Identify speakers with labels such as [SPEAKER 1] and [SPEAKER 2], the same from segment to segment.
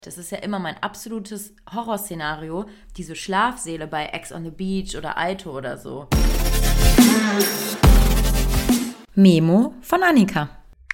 [SPEAKER 1] Das ist ja immer mein absolutes Horrorszenario, diese Schlafsäle bei Ex on the Beach oder Aito oder so. Memo von Annika.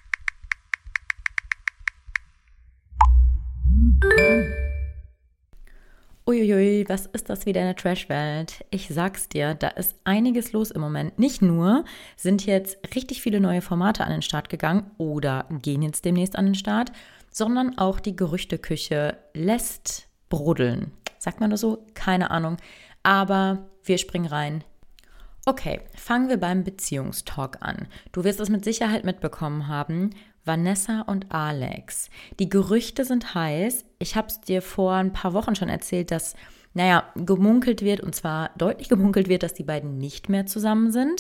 [SPEAKER 1] Uiuiui, was ist das wieder in der Trashwelt? Ich sag's dir, da ist einiges los im Moment. Nicht nur sind jetzt richtig viele neue Formate an den Start gegangen oder gehen jetzt demnächst an den Start, sondern auch die Gerüchteküche lässt brodeln. Sagt man das so? Keine Ahnung. Aber wir springen rein. Okay, fangen wir beim Beziehungstalk an. Du wirst es mit Sicherheit mitbekommen haben. Vanessa und Alex. Die Gerüchte sind heiß. Ich habe es dir vor ein paar Wochen schon erzählt, dass, gemunkelt wird, und zwar deutlich gemunkelt wird, dass die beiden nicht mehr zusammen sind.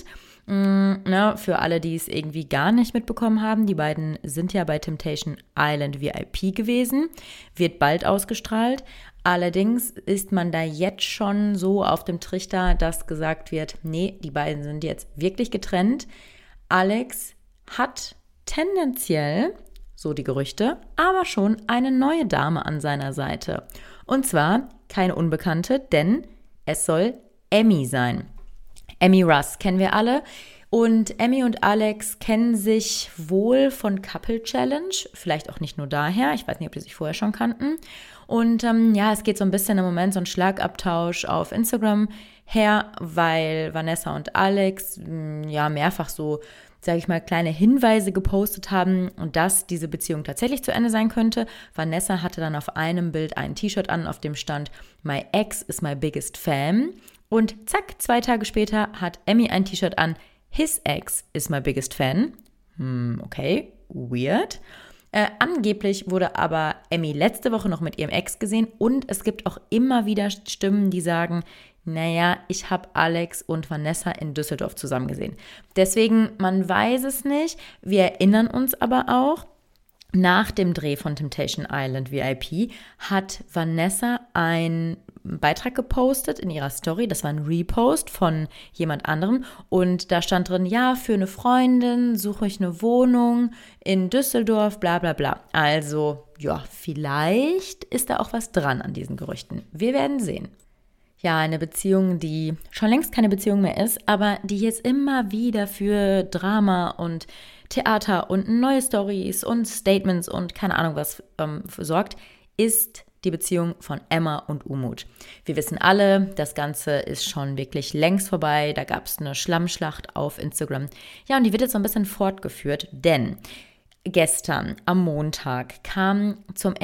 [SPEAKER 1] Für alle, die es irgendwie gar nicht mitbekommen haben, die beiden sind ja bei Temptation Island VIP gewesen, wird bald ausgestrahlt. Allerdings ist man da jetzt schon so auf dem Trichter, dass gesagt wird, nee, die beiden sind jetzt wirklich getrennt. Alex hat tendenziell, so die Gerüchte, aber schon eine neue Dame an seiner Seite. Und zwar keine Unbekannte, denn es soll Emmy sein. Emmy Russ kennen wir alle. Und Emmy und Alex kennen sich wohl von Couple Challenge, vielleicht auch nicht nur daher, ich weiß nicht, ob die sich vorher schon kannten. Und es geht so ein bisschen im Moment so ein Schlagabtausch auf Instagram her, weil Vanessa und Alex mehrfach so, sage ich mal, kleine Hinweise gepostet haben und dass diese Beziehung tatsächlich zu Ende sein könnte. Vanessa hatte dann auf einem Bild ein T-Shirt an, auf dem stand My ex is my biggest fan. Und zack, 2 Tage später hat Emmy ein T-Shirt an, His ex is my biggest fan. Okay, weird. Angeblich wurde aber Emmy letzte Woche noch mit ihrem Ex gesehen und es gibt auch immer wieder Stimmen, die sagen, ich habe Alex und Vanessa in Düsseldorf zusammen gesehen. Deswegen, man weiß es nicht. Wir erinnern uns aber auch, nach dem Dreh von Temptation Island VIP hat Vanessa einen Beitrag gepostet in ihrer Story. Das war ein Repost von jemand anderem. Und da stand drin, ja, für eine Freundin suche ich eine Wohnung in Düsseldorf, bla bla bla. Also, ja, vielleicht ist da auch was dran an diesen Gerüchten. Wir werden sehen. Ja, eine Beziehung, die schon längst keine Beziehung mehr ist, aber die jetzt immer wieder für Drama und Theater und neue Storys und Statements und keine Ahnung was sorgt, ist die Beziehung von Emma und Umut. Wir wissen alle, das Ganze ist schon wirklich längst vorbei. Da gab es eine Schlammschlacht auf Instagram. Ja, und die wird jetzt so ein bisschen fortgeführt, denn gestern am Montag kam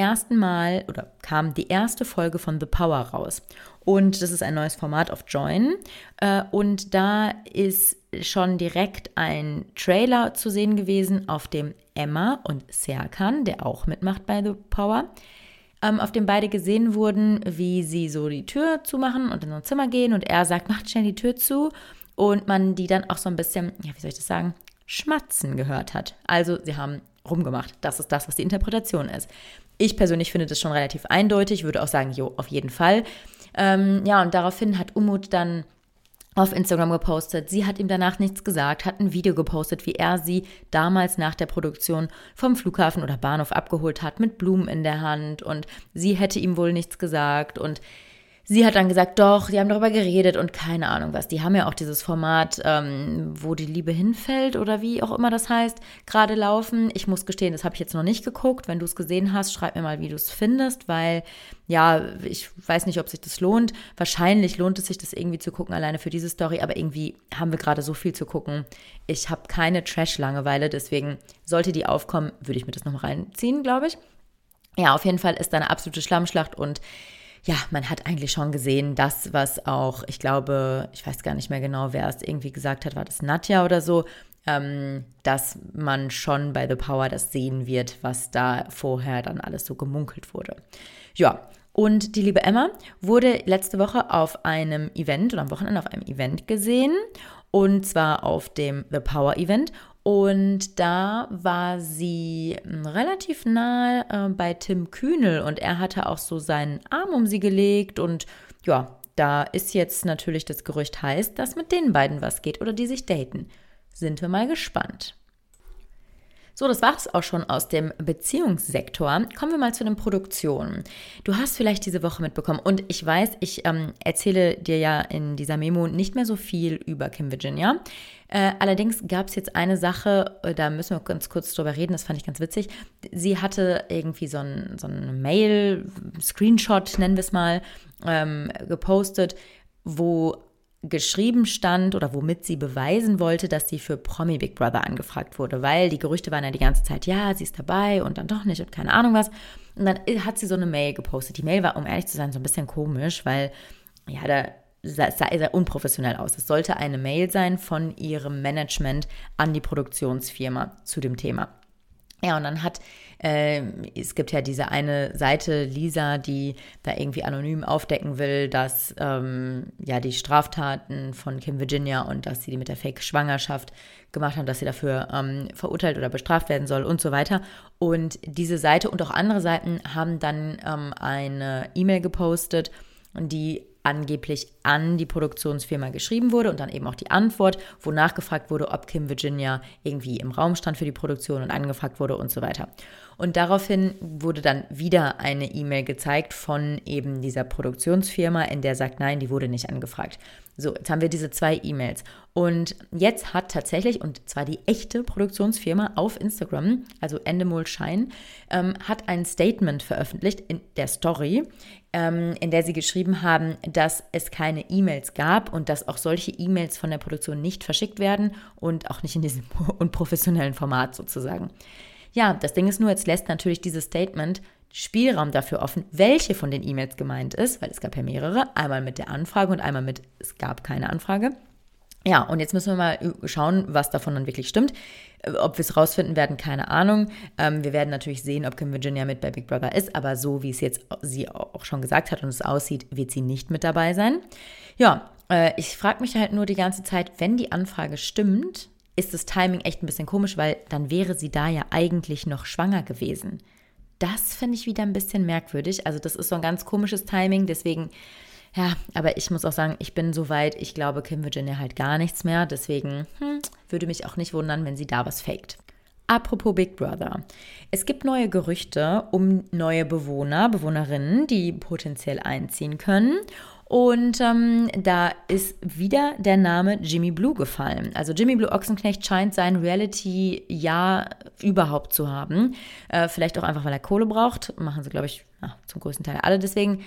[SPEAKER 1] die erste Folge von The Power raus. Und das ist ein neues Format auf Join. Und da ist schon direkt ein Trailer zu sehen gewesen, auf dem Emma und Serkan, der auch mitmacht bei The Power, auf dem beide gesehen wurden, wie sie so die Tür zumachen und in so ein Zimmer gehen. Und er sagt, macht schnell die Tür zu. Und man die dann auch so ein bisschen, schmatzen gehört hat. Also sie haben rumgemacht. Das ist das, was die Interpretation ist. Ich persönlich finde das schon relativ eindeutig, würde auch sagen, auf jeden Fall. Und daraufhin hat Umut dann auf Instagram gepostet, sie hat ihm danach nichts gesagt, hat ein Video gepostet, wie er sie damals nach der Produktion vom Flughafen oder Bahnhof abgeholt hat, mit Blumen in der Hand und sie hätte ihm wohl nichts gesagt und sie hat dann gesagt, doch, die haben darüber geredet und keine Ahnung was. Die haben ja auch dieses Format, wo die Liebe hinfällt oder wie auch immer das heißt, gerade laufen. Ich muss gestehen, das habe ich jetzt noch nicht geguckt. Wenn du es gesehen hast, schreib mir mal, wie du es findest, weil ich weiß nicht, ob sich das lohnt. Wahrscheinlich lohnt es sich, das irgendwie zu gucken, alleine für diese Story, aber irgendwie haben wir gerade so viel zu gucken. Ich habe keine Trash-Langeweile, deswegen sollte die aufkommen, würde ich mir das noch reinziehen, glaube ich. Ja, auf jeden Fall ist da eine absolute Schlammschlacht und ja, man hat eigentlich schon gesehen, das, was auch, ich glaube, ich weiß gar nicht mehr genau, wer es irgendwie gesagt hat, war das Nadja oder so, dass man schon bei The Power das sehen wird, was da vorher dann alles so gemunkelt wurde. Ja, und die liebe Emma wurde letzte Woche auf einem Event oder am Wochenende auf einem Event gesehen und zwar auf dem The Power Event. Und da war sie relativ nah bei Tim Kühnel und er hatte auch so seinen Arm um sie gelegt und ja, da ist jetzt natürlich das Gerücht heiß, dass mit den beiden was geht oder die sich daten. Sind wir mal gespannt. So, das war es auch schon aus dem Beziehungssektor. Kommen wir mal zu den Produktionen. Du hast vielleicht diese Woche mitbekommen und ich weiß, ich erzähle dir ja in dieser Memo nicht mehr so viel über Kim Virginia. Allerdings gab es jetzt eine Sache, da müssen wir ganz kurz drüber reden, das fand ich ganz witzig. Sie hatte irgendwie so ein Mail-Screenshot, nennen wir es mal, gepostet, wo geschrieben stand oder womit sie beweisen wollte, dass sie für Promi Big Brother angefragt wurde, weil die Gerüchte waren ja die ganze Zeit, ja, sie ist dabei und dann doch nicht und keine Ahnung was. Und dann hat sie so eine Mail gepostet. Die Mail war, um ehrlich zu sein, so ein bisschen komisch, weil, ja, da sah sehr unprofessionell aus. Es sollte eine Mail sein von ihrem Management an die Produktionsfirma zu dem Thema. Ja, und dann es gibt ja diese eine Seite, Lisa, die da irgendwie anonym aufdecken will, dass die Straftaten von Kim Virginia und dass sie die mit der Fake-Schwangerschaft gemacht haben, dass sie dafür verurteilt oder bestraft werden soll und so weiter. Und diese Seite und auch andere Seiten haben dann eine E-Mail gepostet, die angeblich an die Produktionsfirma geschrieben wurde und dann eben auch die Antwort, wonach gefragt wurde, ob Kim Virginia irgendwie im Raum stand für die Produktion und angefragt wurde und so weiter. Und daraufhin wurde dann wieder eine E-Mail gezeigt von eben dieser Produktionsfirma, in der sagt, nein, die wurde nicht angefragt. So, jetzt haben wir diese 2 E-Mails. Und jetzt hat tatsächlich, und zwar die echte Produktionsfirma auf Instagram, also Endemol Shine, hat ein Statement veröffentlicht in der Story, in der sie geschrieben haben, dass es keine E-Mails gab und dass auch solche E-Mails von der Produktion nicht verschickt werden und auch nicht in diesem unprofessionellen Format sozusagen. Ja, das Ding ist nur, jetzt lässt natürlich dieses Statement Spielraum dafür offen, welche von den E-Mails gemeint ist, weil es gab ja mehrere, einmal mit der Anfrage und einmal mit, es gab keine Anfrage. Ja, und jetzt müssen wir mal schauen, was davon dann wirklich stimmt. Ob wir es rausfinden werden, keine Ahnung. Wir werden natürlich sehen, ob Kim Virginia mit bei Big Brother ist, aber so wie es jetzt sie auch schon gesagt hat und es aussieht, wird sie nicht mit dabei sein. Ja, ich frage mich halt nur die ganze Zeit, wenn die Anfrage stimmt, ist das Timing echt ein bisschen komisch, weil dann wäre sie da ja eigentlich noch schwanger gewesen. Das finde ich wieder ein bisschen merkwürdig. Also das ist so ein ganz komisches Timing, deswegen, ja, aber ich muss auch sagen, ich bin soweit, ich glaube Kim Virginia halt gar nichts mehr, deswegen würde mich auch nicht wundern, wenn sie da was faked. Apropos Big Brother. Es gibt neue Gerüchte um neue Bewohnerinnen, die potenziell einziehen können. Und da ist wieder der Name Jimmy Blue gefallen. Also Jimmy Blue Ochsenknecht scheint sein Reality-Jahr überhaupt zu haben. Vielleicht auch einfach, weil er Kohle braucht. Machen sie, glaube ich, zum größten Teil alle deswegen.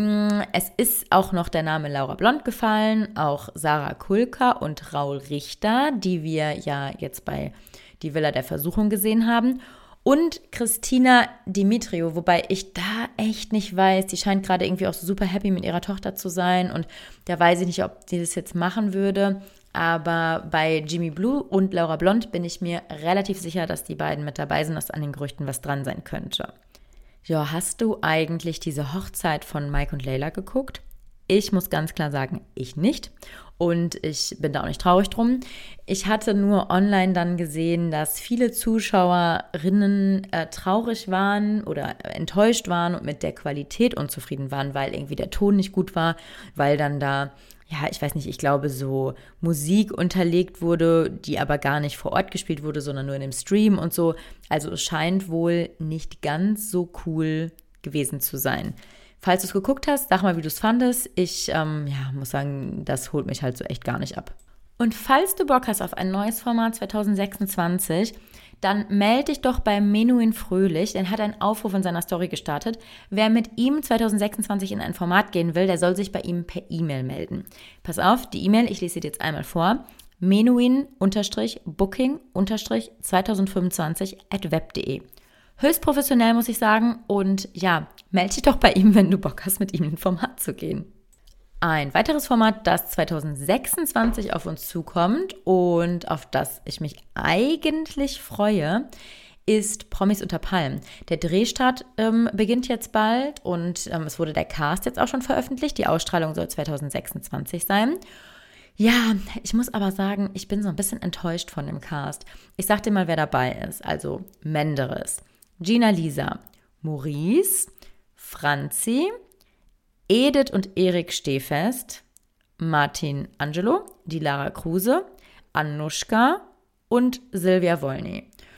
[SPEAKER 1] Es ist auch noch der Name Laura Blond gefallen, auch Sarah Kulka und Raul Richter, die wir ja jetzt bei Die Villa der Versuchung gesehen haben. Und Christina Dimitriou, wobei ich da echt nicht weiß, die scheint gerade irgendwie auch so super happy mit ihrer Tochter zu sein und da weiß ich nicht, ob sie das jetzt machen würde, aber bei Jimmy Blue und Laura Blond bin ich mir relativ sicher, dass die beiden mit dabei sind, dass an den Gerüchten was dran sein könnte. Ja, hast du eigentlich diese Hochzeit von Mike und Layla geguckt? Ich muss ganz klar sagen, ich nicht. Und ich bin da auch nicht traurig drum. Ich hatte nur online dann gesehen, dass viele Zuschauerinnen traurig waren oder enttäuscht waren und mit der Qualität unzufrieden waren, weil irgendwie der Ton nicht gut war, weil dann da, ja, ich weiß nicht, ich glaube so Musik unterlegt wurde, die aber gar nicht vor Ort gespielt wurde, sondern nur in dem Stream und so. Also es scheint wohl nicht ganz so cool gewesen zu sein. Falls du es geguckt hast, sag mal, wie du es fandest. Ich muss sagen, das holt mich halt so echt gar nicht ab. Und falls du Bock hast auf ein neues Format 2026, dann melde dich doch bei Menuhin Fröhlich, denn er hat einen Aufruf in seiner Story gestartet. Wer mit ihm 2026 in ein Format gehen will, der soll sich bei ihm per E-Mail melden. Pass auf, die E-Mail, ich lese sie dir jetzt einmal vor. menuhin-booking-2025@web.de. Höchst professionell, muss ich sagen. Und ja, melde dich doch bei ihm, wenn du Bock hast, mit ihm in ein Format zu gehen. Ein weiteres Format, das 2026 auf uns zukommt und auf das ich mich eigentlich freue, ist Promis unter Palmen. Der Drehstart beginnt jetzt bald und es wurde der Cast jetzt auch schon veröffentlicht. Die Ausstrahlung soll 2026 sein. Ja, ich muss aber sagen, ich bin so ein bisschen enttäuscht von dem Cast. Ich sag dir mal, wer dabei ist. Also Menderes, Gina Lisa, Maurice, Franzi, Edith und Erik Stehfest, Martin Angelo, die Lara Kruse, Anushka und Silvia Wolny.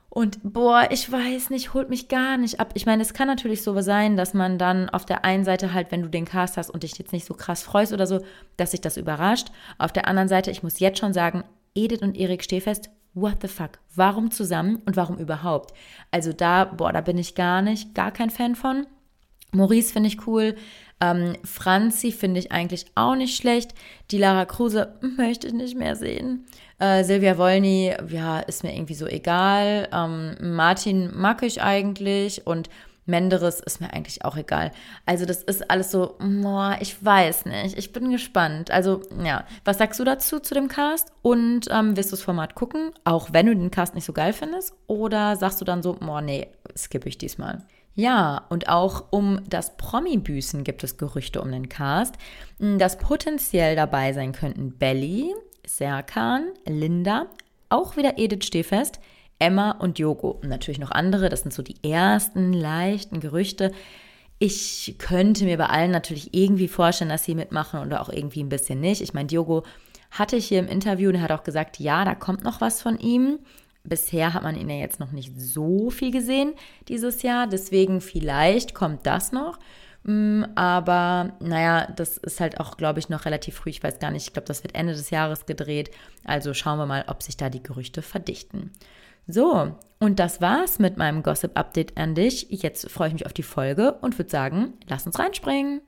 [SPEAKER 1] Und boah, ich weiß nicht, holt mich gar nicht ab. Ich meine, es kann natürlich so sein, dass man dann auf der einen Seite halt, wenn du den Cast hast und dich jetzt nicht so krass freust oder so, dass sich das überrascht. Auf der anderen Seite, ich muss jetzt schon sagen, Edith und Erik Stehfest, what the fuck? Warum zusammen und warum überhaupt? Also da bin ich gar kein Fan von. Maurice finde ich cool. Franzi finde ich eigentlich auch nicht schlecht. Die Lara Kruse möchte ich nicht mehr sehen. Silvia Wolny, ja, ist mir irgendwie so egal. Martin mag ich eigentlich und Menderes ist mir eigentlich auch egal. Also das ist alles so, ich weiß nicht. Ich bin gespannt. Also ja, was sagst du dazu, zu dem Cast? Und wirst du das Format gucken, auch wenn du den Cast nicht so geil findest? Oder sagst du dann so, nee, skippe ich diesmal? Ja, und auch um das Promi-Büßen gibt es Gerüchte um den Cast, dass potenziell dabei sein könnten Belly, Serkan, Linda, auch wieder Edith Stehfest, Emma und Jogo. Und natürlich noch andere, das sind so die ersten leichten Gerüchte. Ich könnte mir bei allen natürlich irgendwie vorstellen, dass sie mitmachen oder auch irgendwie ein bisschen nicht. Ich meine, Diogo hatte ich hier im Interview und er hat auch gesagt, ja, da kommt noch was von ihm. Bisher hat man ihn ja jetzt noch nicht so viel gesehen dieses Jahr, deswegen vielleicht kommt das noch. Aber naja, das ist halt auch, glaube ich, noch relativ früh. Ich weiß gar nicht, ich glaube, das wird Ende des Jahres gedreht. Also schauen wir mal, ob sich da die Gerüchte verdichten. So, und das war's mit meinem Gossip-Update an dich. Jetzt freue ich mich auf die Folge und würde sagen, lass uns reinspringen.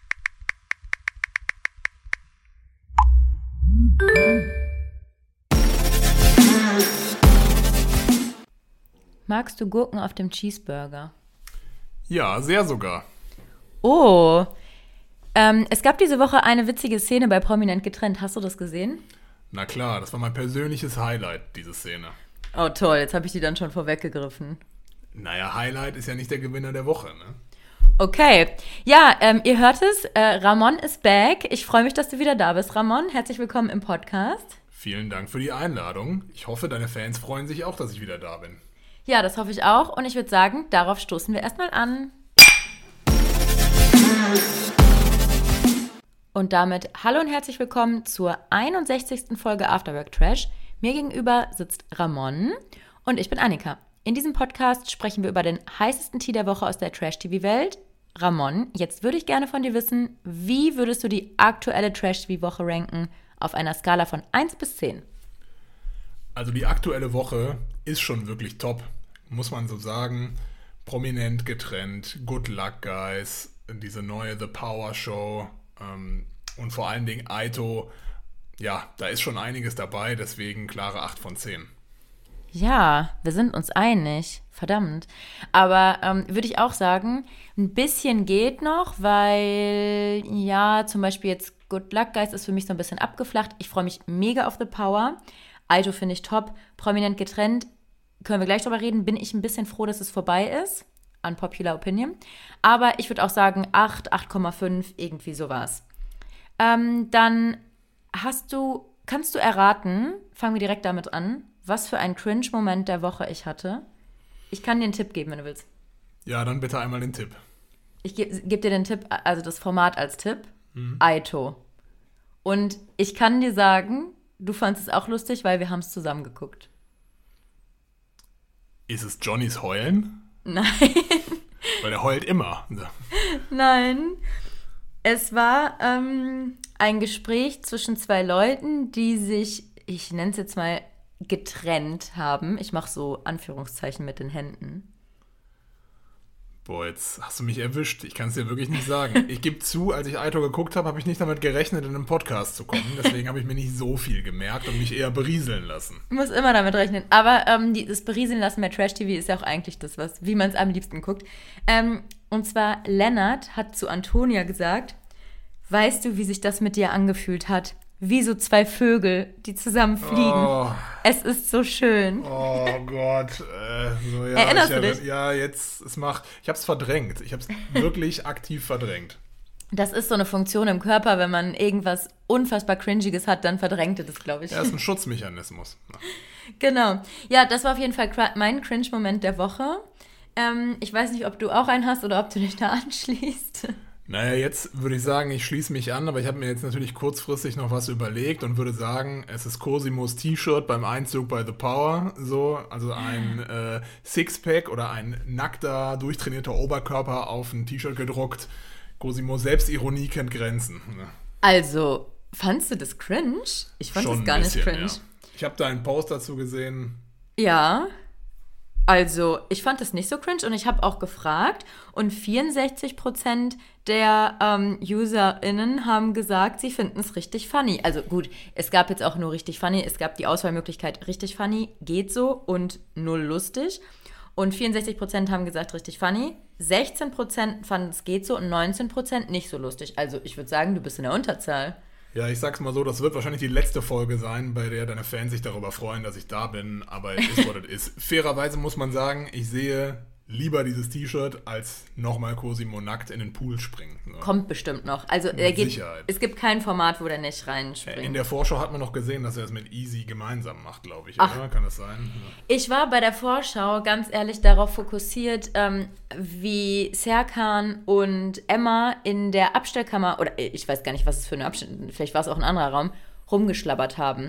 [SPEAKER 1] Magst du Gurken auf dem Cheeseburger?
[SPEAKER 2] Ja, sehr sogar.
[SPEAKER 1] Oh, es gab diese Woche eine witzige Szene bei Prominent getrennt. Hast du das gesehen?
[SPEAKER 2] Na klar, das war mein persönliches Highlight, diese Szene.
[SPEAKER 1] Oh toll, jetzt habe ich die dann schon vorweggegriffen.
[SPEAKER 2] Naja, Highlight ist ja nicht der Gewinner der Woche, ne?
[SPEAKER 1] Okay, ja, ihr hört es, Ramon ist back. Ich freue mich, dass du wieder da bist, Ramon. Herzlich willkommen im Podcast.
[SPEAKER 2] Vielen Dank für die Einladung. Ich hoffe, deine Fans freuen sich auch, dass ich wieder da bin.
[SPEAKER 1] Ja, das hoffe ich auch. Und ich würde sagen, darauf stoßen wir erstmal an. Und damit hallo und herzlich willkommen zur 61. Folge Afterwork Trash. Mir gegenüber sitzt Ramon und ich bin Annika. In diesem Podcast sprechen wir über den heißesten Tee der Woche aus der Trash-TV-Welt. Ramon, jetzt würde ich gerne von dir wissen, wie würdest du die aktuelle Trash-TV-Woche ranken auf einer Skala von 1 bis 10?
[SPEAKER 2] Also die aktuelle Woche ist schon wirklich top, muss man so sagen. Prominent getrennt, Good Luck Guys, diese neue The Power Show und vor allen Dingen Aito. Ja, da ist schon einiges dabei, deswegen klare 8 von 10.
[SPEAKER 1] Ja, wir sind uns einig. Verdammt. Aber würde ich auch sagen, ein bisschen geht noch, weil ja, zum Beispiel jetzt Good Luck Guys ist für mich so ein bisschen abgeflacht. Ich freue mich mega auf The Power. Aito finde ich top. Prominent getrennt. Können wir gleich drüber reden. Bin ich ein bisschen froh, dass es vorbei ist. Unpopular Opinion. Aber ich würde auch sagen 8, 8,5, irgendwie sowas. Dann kannst du erraten, fangen wir direkt damit an, was für ein Cringe-Moment der Woche ich hatte. Ich kann dir einen Tipp geben, wenn du willst.
[SPEAKER 2] Ja, dann bitte einmal den Tipp.
[SPEAKER 1] Ich geb dir den Tipp, also das Format als Tipp. Aito. Und ich kann dir sagen, du fandest es auch lustig, weil wir haben es zusammen geguckt.
[SPEAKER 2] Ist es Johnnys Heulen?
[SPEAKER 1] Nein.
[SPEAKER 2] Weil der heult immer.
[SPEAKER 1] Nein. Es war ein Gespräch zwischen zwei Leuten, die sich, ich nenne es jetzt mal, getrennt haben. Ich mache so Anführungszeichen mit den Händen.
[SPEAKER 2] Boah, jetzt hast du mich erwischt. Ich kann es dir wirklich nicht sagen. Ich gebe zu, als ich Aito geguckt habe, habe ich nicht damit gerechnet, in einen Podcast zu kommen. Deswegen habe ich mir nicht so viel gemerkt und mich eher berieseln lassen.
[SPEAKER 1] Ich muss immer damit rechnen. Aber das Berieseln lassen bei Trash-TV ist ja auch eigentlich das, wie man es am liebsten guckt. Und zwar Lennart hat zu Antonia gesagt, weißt du, wie sich das mit dir angefühlt hat? Wie so zwei Vögel, die zusammen fliegen. Oh. Es ist so schön.
[SPEAKER 2] Oh Gott. So, ja,
[SPEAKER 1] Erinnerst du dich?
[SPEAKER 2] Ja, jetzt, ich habe es verdrängt. Ich habe es wirklich aktiv verdrängt.
[SPEAKER 1] Das ist so eine Funktion im Körper, wenn man irgendwas unfassbar Cringiges hat, dann verdrängt es, glaube ich.
[SPEAKER 2] Ja, ist ein Schutzmechanismus. Ja.
[SPEAKER 1] Genau. Ja, das war auf jeden Fall mein Cringe-Moment der Woche. Ich weiß nicht, ob du auch einen hast oder ob du dich da anschließt.
[SPEAKER 2] Naja, jetzt würde ich sagen, ich schließe mich an, aber ich habe mir jetzt natürlich kurzfristig noch was überlegt und würde sagen, es ist Cosimos T-Shirt beim Einzug bei The Power, so, also ein Sixpack oder ein nackter, durchtrainierter Oberkörper auf ein T-Shirt gedruckt. Cosimo Selbstironie kennt Grenzen. Ne?
[SPEAKER 1] Also, fandst du das cringe? Ich fand
[SPEAKER 2] Schon
[SPEAKER 1] das gar
[SPEAKER 2] ein
[SPEAKER 1] nicht
[SPEAKER 2] bisschen,
[SPEAKER 1] cringe.
[SPEAKER 2] ja. Ich habe da einen Post dazu gesehen.
[SPEAKER 1] Ja, also ich fand das nicht so cringe und ich habe auch gefragt und 64% der UserInnen haben gesagt, sie finden es richtig funny. Also gut, es gab jetzt auch nur richtig funny, es gab die Auswahlmöglichkeit richtig funny, geht so und null lustig. Und 64% haben gesagt richtig funny, 16% fanden es geht so und 19% nicht so lustig. Also ich würde sagen, du bist in der Unterzahl.
[SPEAKER 2] Ja, ich sag's mal so, das wird wahrscheinlich die letzte Folge sein, bei der deine Fans sich darüber freuen, dass ich da bin, aber es ist, was es ist. Fairerweise muss man sagen, ich sehe lieber dieses T-Shirt, als nochmal Cosimo nackt in den Pool springen. Ne?
[SPEAKER 1] Kommt bestimmt noch. Also
[SPEAKER 2] Sicherheit.
[SPEAKER 1] es gibt kein Format, wo der nicht reinspringt.
[SPEAKER 2] In der Vorschau hat man noch gesehen, dass er es mit Easy gemeinsam macht, glaube ich.
[SPEAKER 1] Ach.
[SPEAKER 2] Oder? Kann das sein? Ja.
[SPEAKER 1] Ich war bei der Vorschau ganz ehrlich darauf fokussiert, wie Serkan und Emma in der Abstellkammer, oder ich weiß gar nicht, was es für eine Abstellkammer, vielleicht war es auch ein anderer Raum, rumgeschlabbert haben.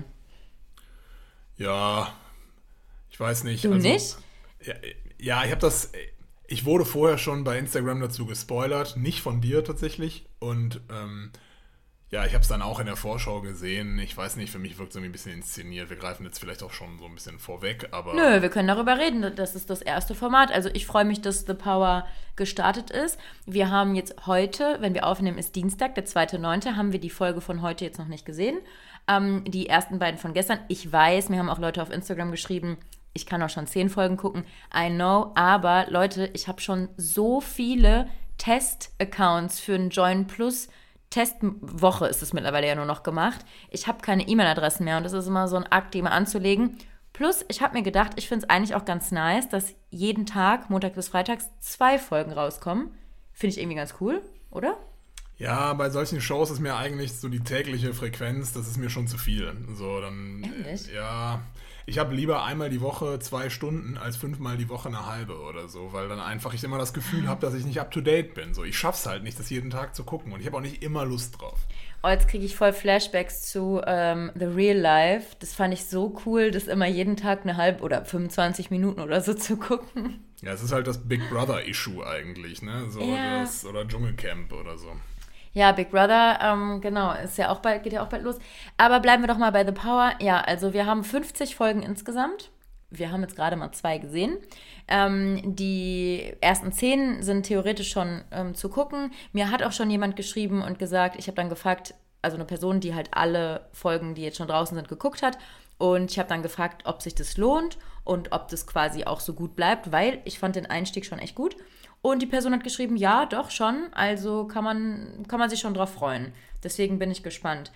[SPEAKER 2] Ja, ich weiß nicht.
[SPEAKER 1] Du nicht?
[SPEAKER 2] Ja, ich wurde vorher schon bei Instagram dazu gespoilert, nicht von dir tatsächlich. Und ja, ich habe es dann auch in der Vorschau gesehen. Ich weiß nicht, für mich wirkt es irgendwie ein bisschen inszeniert. Wir greifen jetzt vielleicht auch schon so ein bisschen vorweg, aber...
[SPEAKER 1] Nö, wir können darüber reden. Das ist das erste Format. Also ich freue mich, dass The Power gestartet ist. Wir haben jetzt heute, wenn wir aufnehmen, ist Dienstag, der 2.9., haben wir die Folge von heute jetzt noch nicht gesehen. Die ersten beiden von gestern. Ich weiß, mir haben auch Leute auf Instagram geschrieben, ich kann auch schon 10 Folgen gucken. I know, aber Leute, ich habe schon so viele Test-Accounts für einen Join Plus Testwoche ist es mittlerweile ja nur noch gemacht. Ich habe keine E-Mail-Adressen mehr und das ist immer so ein Akt, die mal anzulegen. Plus, ich habe mir gedacht, ich finde es eigentlich auch ganz nice, dass jeden Tag, Montag bis Freitags, 2 Folgen rauskommen. Finde ich irgendwie ganz cool, oder?
[SPEAKER 2] Ja, bei solchen Shows ist mir eigentlich so die tägliche Frequenz, das ist mir schon zu viel. So, dann...
[SPEAKER 1] Ehrlich?
[SPEAKER 2] Ja... Ich habe lieber einmal die Woche 2 Stunden als 5-mal die Woche eine halbe oder so, weil dann einfach ich immer das Gefühl habe, dass ich nicht up-to-date bin. So, ich schaff's halt nicht, das jeden Tag zu gucken und ich habe auch nicht immer Lust drauf.
[SPEAKER 1] Oh, jetzt kriege ich voll Flashbacks zu The Real Life. Das fand ich so cool, das immer jeden Tag eine halbe oder 25 Minuten oder so zu gucken.
[SPEAKER 2] Ja, es ist halt das Big Brother-Issue eigentlich, ne? So
[SPEAKER 1] Ja.
[SPEAKER 2] oder Dschungelcamp oder so.
[SPEAKER 1] Ja, Big Brother, genau, ist ja auch bald, geht ja auch bald los. Aber bleiben wir doch mal bei The Power. Ja, also wir haben 50 Folgen insgesamt. Wir haben jetzt gerade mal 2 gesehen. Die ersten 10 sind theoretisch schon zu gucken. Mir hat auch schon jemand geschrieben und gesagt, ich habe dann gefragt, also eine Person, die halt alle Folgen, die jetzt schon draußen sind, geguckt hat. Und ich habe dann gefragt, ob sich das lohnt und ob das quasi auch so gut bleibt, weil ich fand den Einstieg schon echt gut. Und die Person hat geschrieben, ja, doch schon, also kann man sich schon drauf freuen. Deswegen bin ich gespannt.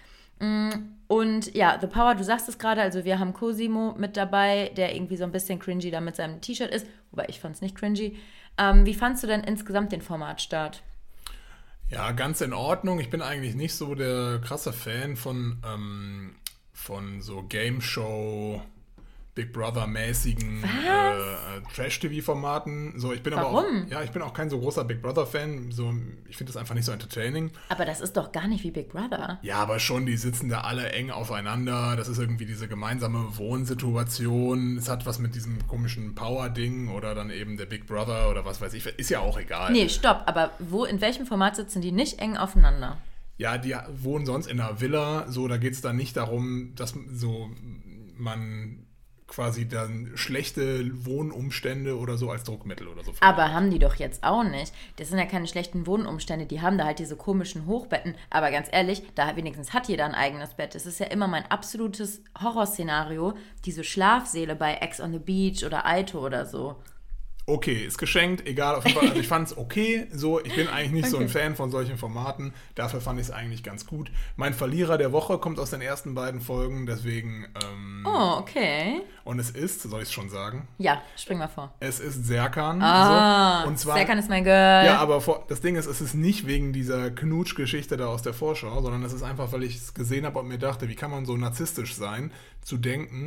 [SPEAKER 1] Und ja, The Power, du sagst es gerade, also wir haben Cosimo mit dabei, der irgendwie so ein bisschen cringy da mit seinem T-Shirt ist, wobei ich fand es nicht cringy. Wie fandst du denn insgesamt den Formatstart?
[SPEAKER 2] Ja, ganz in Ordnung. Ich bin eigentlich nicht so der krasse Fan von so Game Show, Big Brother-mäßigen Trash-TV-Formaten. So, ich bin
[SPEAKER 1] Warum?
[SPEAKER 2] aber auch, ja, ich bin auch kein so großer Big Brother-Fan. So, ich finde das einfach nicht so entertaining.
[SPEAKER 1] Aber das ist doch gar nicht wie Big Brother.
[SPEAKER 2] Ja, aber schon, die sitzen da alle eng aufeinander. Das ist irgendwie diese gemeinsame Wohnsituation. Es hat was mit diesem komischen Power-Ding oder dann eben der Big Brother oder was weiß ich. Ist ja auch egal.
[SPEAKER 1] Nee, stopp, aber in welchem Format sitzen die nicht eng aufeinander?
[SPEAKER 2] Ja, die wohnen sonst in einer Villa. So, da geht es dann nicht darum, dass so man quasi dann schlechte Wohnumstände oder so als Druckmittel oder so.
[SPEAKER 1] Aber haben die doch jetzt auch nicht. Das sind ja keine schlechten Wohnumstände, die haben da halt diese komischen Hochbetten. Aber ganz ehrlich, da wenigstens hat jeder ein eigenes Bett. Das ist ja immer mein absolutes Horrorszenario, diese Schlafsäle bei Ex on the Beach oder Aito oder so.
[SPEAKER 2] Okay, ist geschenkt, egal, auf jeden Fall. Also ich fand es okay, so, ich bin eigentlich nicht so ein
[SPEAKER 1] Okay.
[SPEAKER 2] Fan von solchen Formaten, dafür fand ich es eigentlich ganz gut. Mein Verlierer der Woche kommt aus den ersten beiden Folgen, deswegen,
[SPEAKER 1] Oh, okay.
[SPEAKER 2] und es ist, soll ich es schon sagen,
[SPEAKER 1] Ja, spring mal vor.
[SPEAKER 2] es ist Serkan.
[SPEAKER 1] Ah,
[SPEAKER 2] so, und zwar,
[SPEAKER 1] Serkan ist mein Girl.
[SPEAKER 2] ja, aber das Ding ist, es ist nicht wegen dieser Knutsch-Geschichte da aus der Vorschau, sondern es ist einfach, weil ich es gesehen habe und mir dachte, wie kann man so narzisstisch sein, zu denken,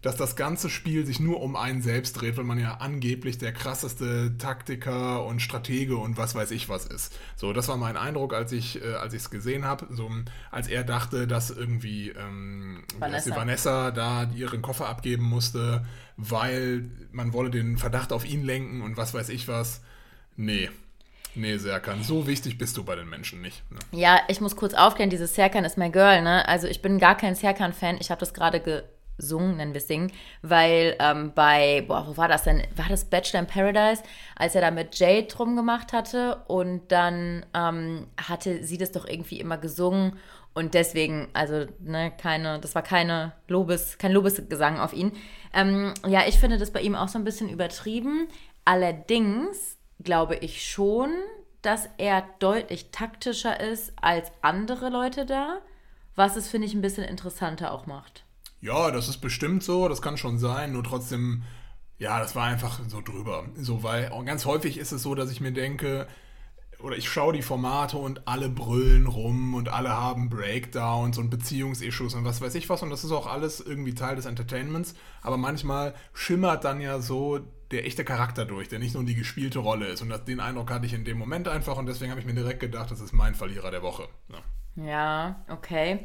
[SPEAKER 2] dass das ganze Spiel sich nur um einen selbst dreht, weil man ja angeblich der krasseste Taktiker und Stratege und was weiß ich was ist. So, das war mein Eindruck, als ich es gesehen habe. So, als er dachte, dass irgendwie Vanessa da ihren Koffer abgeben musste, weil man wolle den Verdacht auf ihn lenken und was weiß ich was. Nee, Serkan, so wichtig bist du bei den Menschen nicht. Ne?
[SPEAKER 1] Ja, ich muss kurz aufklären, dieses Serkan ist my girl, ne? Also ich bin gar kein Serkan-Fan. Ich habe das gerade gesungen, nennen wir es singen, weil wo war das denn? War das Bachelor in Paradise? Als er da mit Jade drum gemacht hatte und dann hatte sie das doch irgendwie immer gesungen und deswegen, also ne, das war kein Lobesgesang auf ihn. Ja, ich finde das bei ihm auch so ein bisschen übertrieben. Allerdings glaube ich schon, dass er deutlich taktischer ist als andere Leute da, was es, finde ich, ein bisschen interessanter auch macht.
[SPEAKER 2] Ja, das ist bestimmt so, das kann schon sein, nur trotzdem, ja, das war einfach so drüber. So, weil ganz häufig ist es so, dass ich mir denke, oder ich schaue die Formate und alle brüllen rum und alle haben Breakdowns und Beziehungsissues und was weiß ich was und das ist auch alles irgendwie Teil des Entertainments, aber manchmal schimmert dann ja so der echte Charakter durch, der nicht nur die gespielte Rolle ist und den Eindruck hatte ich in dem Moment einfach und deswegen habe ich mir direkt gedacht, das ist mein Verlierer der Woche.
[SPEAKER 1] Ja, okay.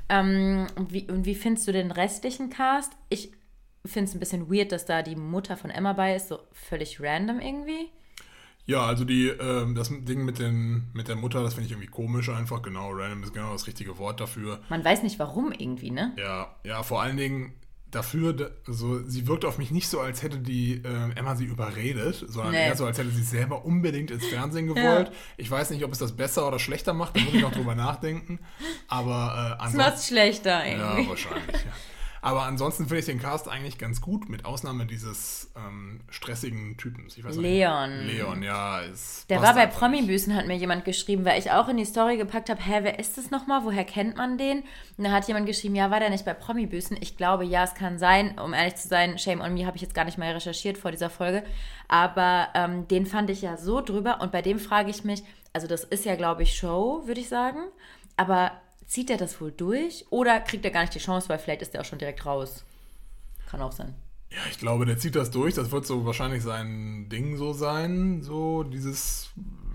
[SPEAKER 1] Wie findest du den restlichen Cast? Ich finde es ein bisschen weird, dass da die Mutter von Emma bei ist, so völlig random irgendwie.
[SPEAKER 2] Ja, also das Ding mit der Mutter, das finde ich irgendwie komisch einfach, genau, random ist genau das richtige Wort dafür.
[SPEAKER 1] Man weiß nicht warum irgendwie, ne?
[SPEAKER 2] Ja, vor allen Dingen dafür, also sie wirkt auf mich nicht so, als hätte die Emma sie überredet, sondern eher so, als hätte sie selber unbedingt ins Fernsehen gewollt. Ja. Ich weiß nicht, ob es das besser oder schlechter macht, da muss ich noch drüber nachdenken. Aber
[SPEAKER 1] ansonsten... Es macht schlechter irgendwie.
[SPEAKER 2] Ja, wahrscheinlich, ja. Aber ansonsten finde ich den Cast eigentlich ganz gut, mit Ausnahme dieses stressigen Typens. Ich weiß
[SPEAKER 1] Leon.
[SPEAKER 2] Nicht. Leon, ja.
[SPEAKER 1] Der war bei Promi-Büßen, hat mir jemand geschrieben, weil ich auch in die Story gepackt habe, wer ist das nochmal? Woher kennt man den? Und da hat jemand geschrieben, ja, war der nicht bei Promi-Büßen? Ich glaube, ja, es kann sein. Um ehrlich zu sein, shame on me, habe ich jetzt gar nicht mal recherchiert vor dieser Folge. Aber den fand ich ja so drüber. Und bei dem frage ich mich, also das ist ja, glaube ich, Show, würde ich sagen. Aber... Zieht er das wohl durch oder kriegt er gar nicht die Chance, weil vielleicht ist er auch schon direkt raus? Kann auch sein.
[SPEAKER 2] Ja, ich glaube, der zieht das durch. Das wird so wahrscheinlich sein Ding so sein. So dieses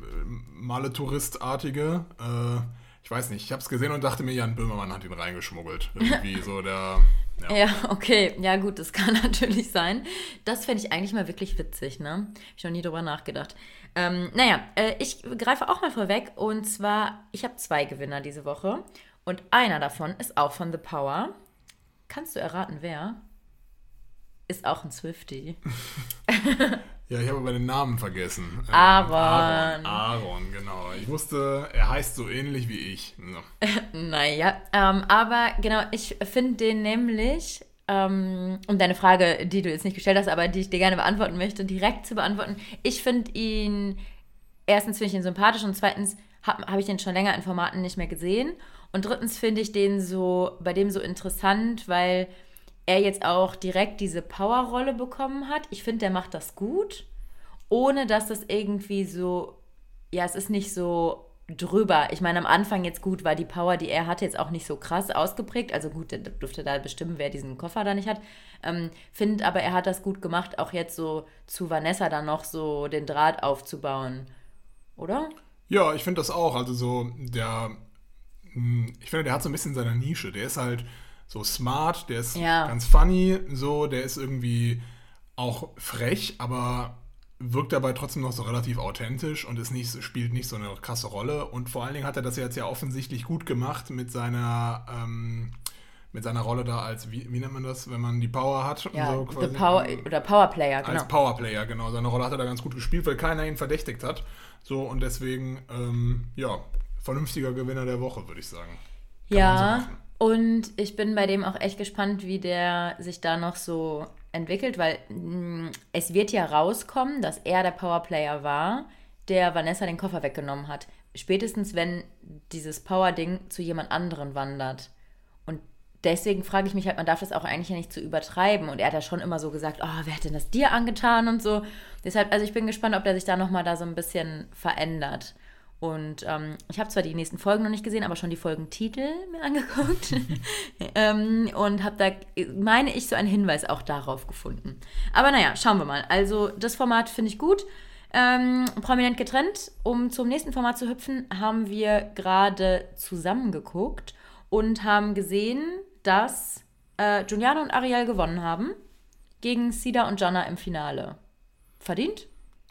[SPEAKER 2] Male-Tourist-artige. Ich weiß nicht. Ich habe es gesehen und dachte mir, Jan Böhmermann hat ihn reingeschmuggelt. Irgendwie so der...
[SPEAKER 1] Ja, okay. Ja gut, das kann natürlich sein. Das fände ich eigentlich mal wirklich witzig, ne? Habe ich noch nie drüber nachgedacht. Ich greife auch mal vorweg. Und zwar, ich habe 2 Gewinner diese Woche. Und einer davon ist auch von The Power. Kannst du erraten, wer? Ist auch ein Swiftie.
[SPEAKER 2] Ja, ich habe aber den Namen vergessen.
[SPEAKER 1] Aaron,
[SPEAKER 2] genau. Ich wusste, er heißt so ähnlich wie ich. So.
[SPEAKER 1] Aber genau, ich finde den nämlich, um deine Frage, die du jetzt nicht gestellt hast, aber die ich dir gerne beantworten möchte, direkt zu beantworten. Ich finde ihn, erstens finde ich ihn sympathisch und zweitens habe ich den schon länger in Formaten nicht mehr gesehen. Und drittens finde ich den bei dem so interessant, weil er jetzt auch direkt diese Power-Rolle bekommen hat. Ich finde, der macht das gut, ohne dass das irgendwie so, ja, es ist nicht so drüber. Ich meine, am Anfang jetzt gut, war die Power, die er hatte, jetzt auch nicht so krass ausgeprägt. Also gut, der durfte da bestimmen, wer diesen Koffer da nicht hat. Finde aber, er hat das gut gemacht, auch jetzt so zu Vanessa dann noch so den Draht aufzubauen. Oder?
[SPEAKER 2] Ja, ich finde das auch. Also so, ich finde, der hat so ein bisschen seine Nische. Der ist halt so smart, der ist ganz funny, so, der ist irgendwie auch frech, aber wirkt dabei trotzdem noch so relativ authentisch und spielt nicht so eine krasse Rolle. Und vor allen Dingen hat er das jetzt ja offensichtlich gut gemacht mit seiner Rolle da als, wie nennt man das, wenn man die Power hat?
[SPEAKER 1] Ja,
[SPEAKER 2] so quasi,
[SPEAKER 1] Powerplayer, genau.
[SPEAKER 2] Als Powerplayer, genau. Seine Rolle hat er da ganz gut gespielt, weil keiner ihn verdächtigt hat. So, und deswegen, vernünftiger Gewinner der Woche, würde ich sagen.
[SPEAKER 1] Ja, und ich bin bei dem auch echt gespannt, wie der sich da noch so entwickelt, weil es wird ja rauskommen, dass er der Powerplayer war, der Vanessa den Koffer weggenommen hat. Spätestens, wenn dieses Power-Ding zu jemand anderen wandert. Und deswegen frage ich mich halt, man darf das auch eigentlich ja nicht zu übertreiben. Und er hat ja schon immer so gesagt, oh, wer hat denn das dir angetan und so. Deshalb, also ich bin gespannt, ob der sich da nochmal da so ein bisschen verändert. Und ich habe zwar die nächsten Folgen noch nicht gesehen, aber schon die Folgentitel mir angeguckt. Und habe da, meine ich, so einen Hinweis auch darauf gefunden. Aber naja, schauen wir mal. Also das Format finde ich gut. Prominent getrennt. Um zum nächsten Format zu hüpfen, haben wir gerade zusammengeguckt und haben gesehen, dass Giuliano und Ariel gewonnen haben gegen Sida und Jana im Finale. Verdient?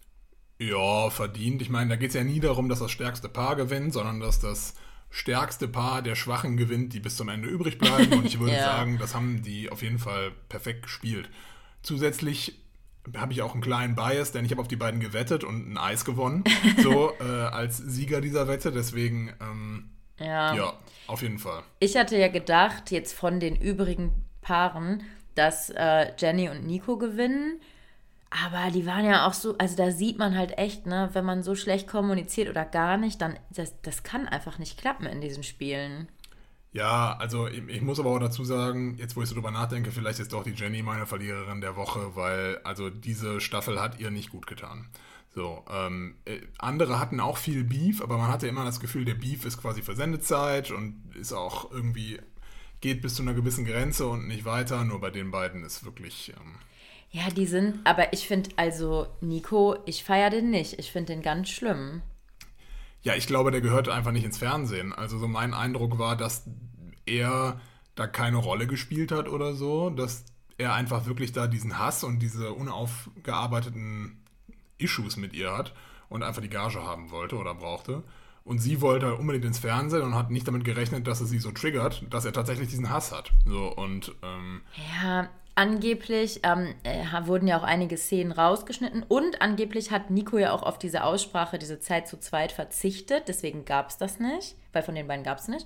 [SPEAKER 2] Ja, verdient. Ich meine, da geht es ja nie darum, dass das stärkste Paar gewinnt, sondern dass das stärkste Paar der Schwachen gewinnt, die bis zum Ende übrig bleiben. Und ich würde
[SPEAKER 1] Ja.
[SPEAKER 2] sagen, das haben die auf jeden Fall perfekt gespielt. Zusätzlich habe ich auch einen kleinen Bias, denn ich habe auf die beiden gewettet und ein Eis gewonnen, so als Sieger dieser Wette. Deswegen, ja, auf jeden Fall.
[SPEAKER 1] Ich hatte ja gedacht, jetzt von den übrigen Paaren, dass Jenny und Nico gewinnen. Aber die waren ja auch so, also da sieht man halt echt, ne, wenn man so schlecht kommuniziert oder gar nicht, dann, das kann einfach nicht klappen in diesen Spielen.
[SPEAKER 2] Ja, also ich muss aber auch dazu sagen, jetzt wo ich so drüber nachdenke, vielleicht ist doch die Jenny meine Verliererin der Woche, weil also diese Staffel hat ihr nicht gut getan. So, andere hatten auch viel Beef, aber man hatte immer das Gefühl, der Beef ist quasi für Sendezeit und ist auch irgendwie, geht bis zu einer gewissen Grenze und nicht weiter. Nur bei den beiden ist wirklich,
[SPEAKER 1] Ja, die sind, aber ich finde, also Nico, ich feiere den nicht. Ich finde den ganz schlimm.
[SPEAKER 2] ja, ich glaube, der gehört einfach nicht ins Fernsehen. Also so mein Eindruck war, dass er da keine Rolle gespielt hat oder so, dass er einfach wirklich da diesen Hass und diese unaufgearbeiteten Issues mit ihr hat und einfach die Gage haben wollte oder brauchte. Und sie wollte halt unbedingt ins Fernsehen und hat nicht damit gerechnet, dass es sie so triggert, dass er tatsächlich diesen Hass hat. So, und
[SPEAKER 1] Ja, angeblich wurden ja auch einige Szenen rausgeschnitten und angeblich hat Nico ja auch auf diese Aussprache, diese Zeit zu zweit verzichtet. Deswegen gab es das nicht, weil von den beiden gab es nicht.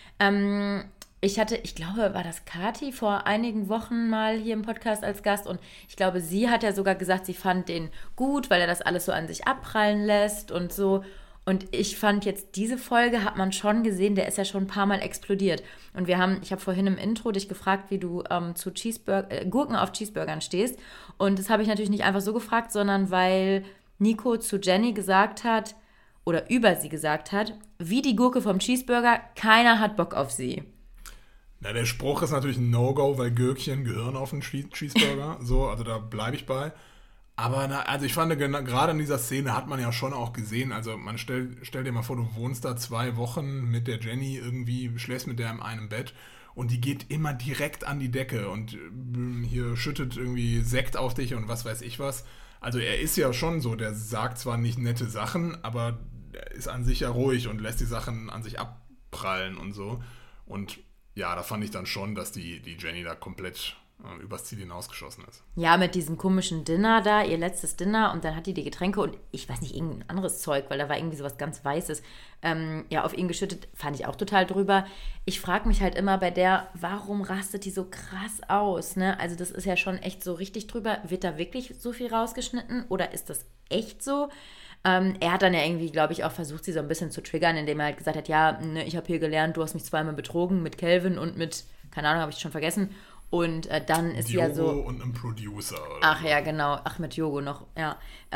[SPEAKER 1] Ich glaube, war das Kati vor einigen Wochen mal hier im Podcast als Gast und ich glaube, sie hat ja sogar gesagt, sie fand den gut, weil er das alles so an sich abprallen lässt und so. Und ich fand jetzt, diese Folge hat man schon gesehen, der ist ja schon ein paar Mal explodiert. Und ich habe vorhin im Intro dich gefragt, wie du zu Gurken auf Cheeseburgern stehst. Und das habe ich natürlich nicht einfach so gefragt, sondern weil Nico zu Jenny gesagt hat, oder über sie gesagt hat, wie die Gurke vom Cheeseburger, keiner hat Bock auf sie.
[SPEAKER 2] na, der Spruch ist natürlich ein No-Go, weil Gürkchen gehören auf einen Cheeseburger. So, also da bleibe ich bei. Aber also ich fand, gerade in dieser Szene hat man ja schon auch gesehen, also man stell dir mal vor, du wohnst da 2 Wochen mit der Jenny irgendwie, schläfst mit der in einem Bett und die geht immer direkt an die Decke und hier schüttet irgendwie Sekt auf dich und was weiß ich was. Also er ist ja schon so, der sagt zwar nicht nette Sachen, aber er ist an sich ja ruhig und lässt die Sachen an sich abprallen und so. Und ja, da fand ich dann schon, dass die Jenny da komplett übers Ziel hinausgeschossen ist.
[SPEAKER 1] Ja, mit diesem komischen Dinner da, ihr letztes Dinner und dann hat die Getränke und ich weiß nicht, irgendein anderes Zeug, weil da war irgendwie sowas ganz Weißes, auf ihn geschüttet, fand ich auch total drüber. Ich frage mich halt immer bei der, warum rastet die so krass aus, ne? Also das ist ja schon echt so richtig drüber. Wird da wirklich so viel rausgeschnitten oder ist das echt so? Er hat dann ja irgendwie, glaube ich, auch versucht, sie so ein bisschen zu triggern, indem er halt gesagt hat, ja, ne, ich habe hier gelernt, du hast mich 2-mal betrogen mit Kelvin und mit, keine Ahnung, habe ich schon vergessen. Und dann ist sie ja so...
[SPEAKER 2] und einem Producer. Oder
[SPEAKER 1] Ach
[SPEAKER 2] so.
[SPEAKER 1] ja, genau. Ach, mit Jogo noch, ja.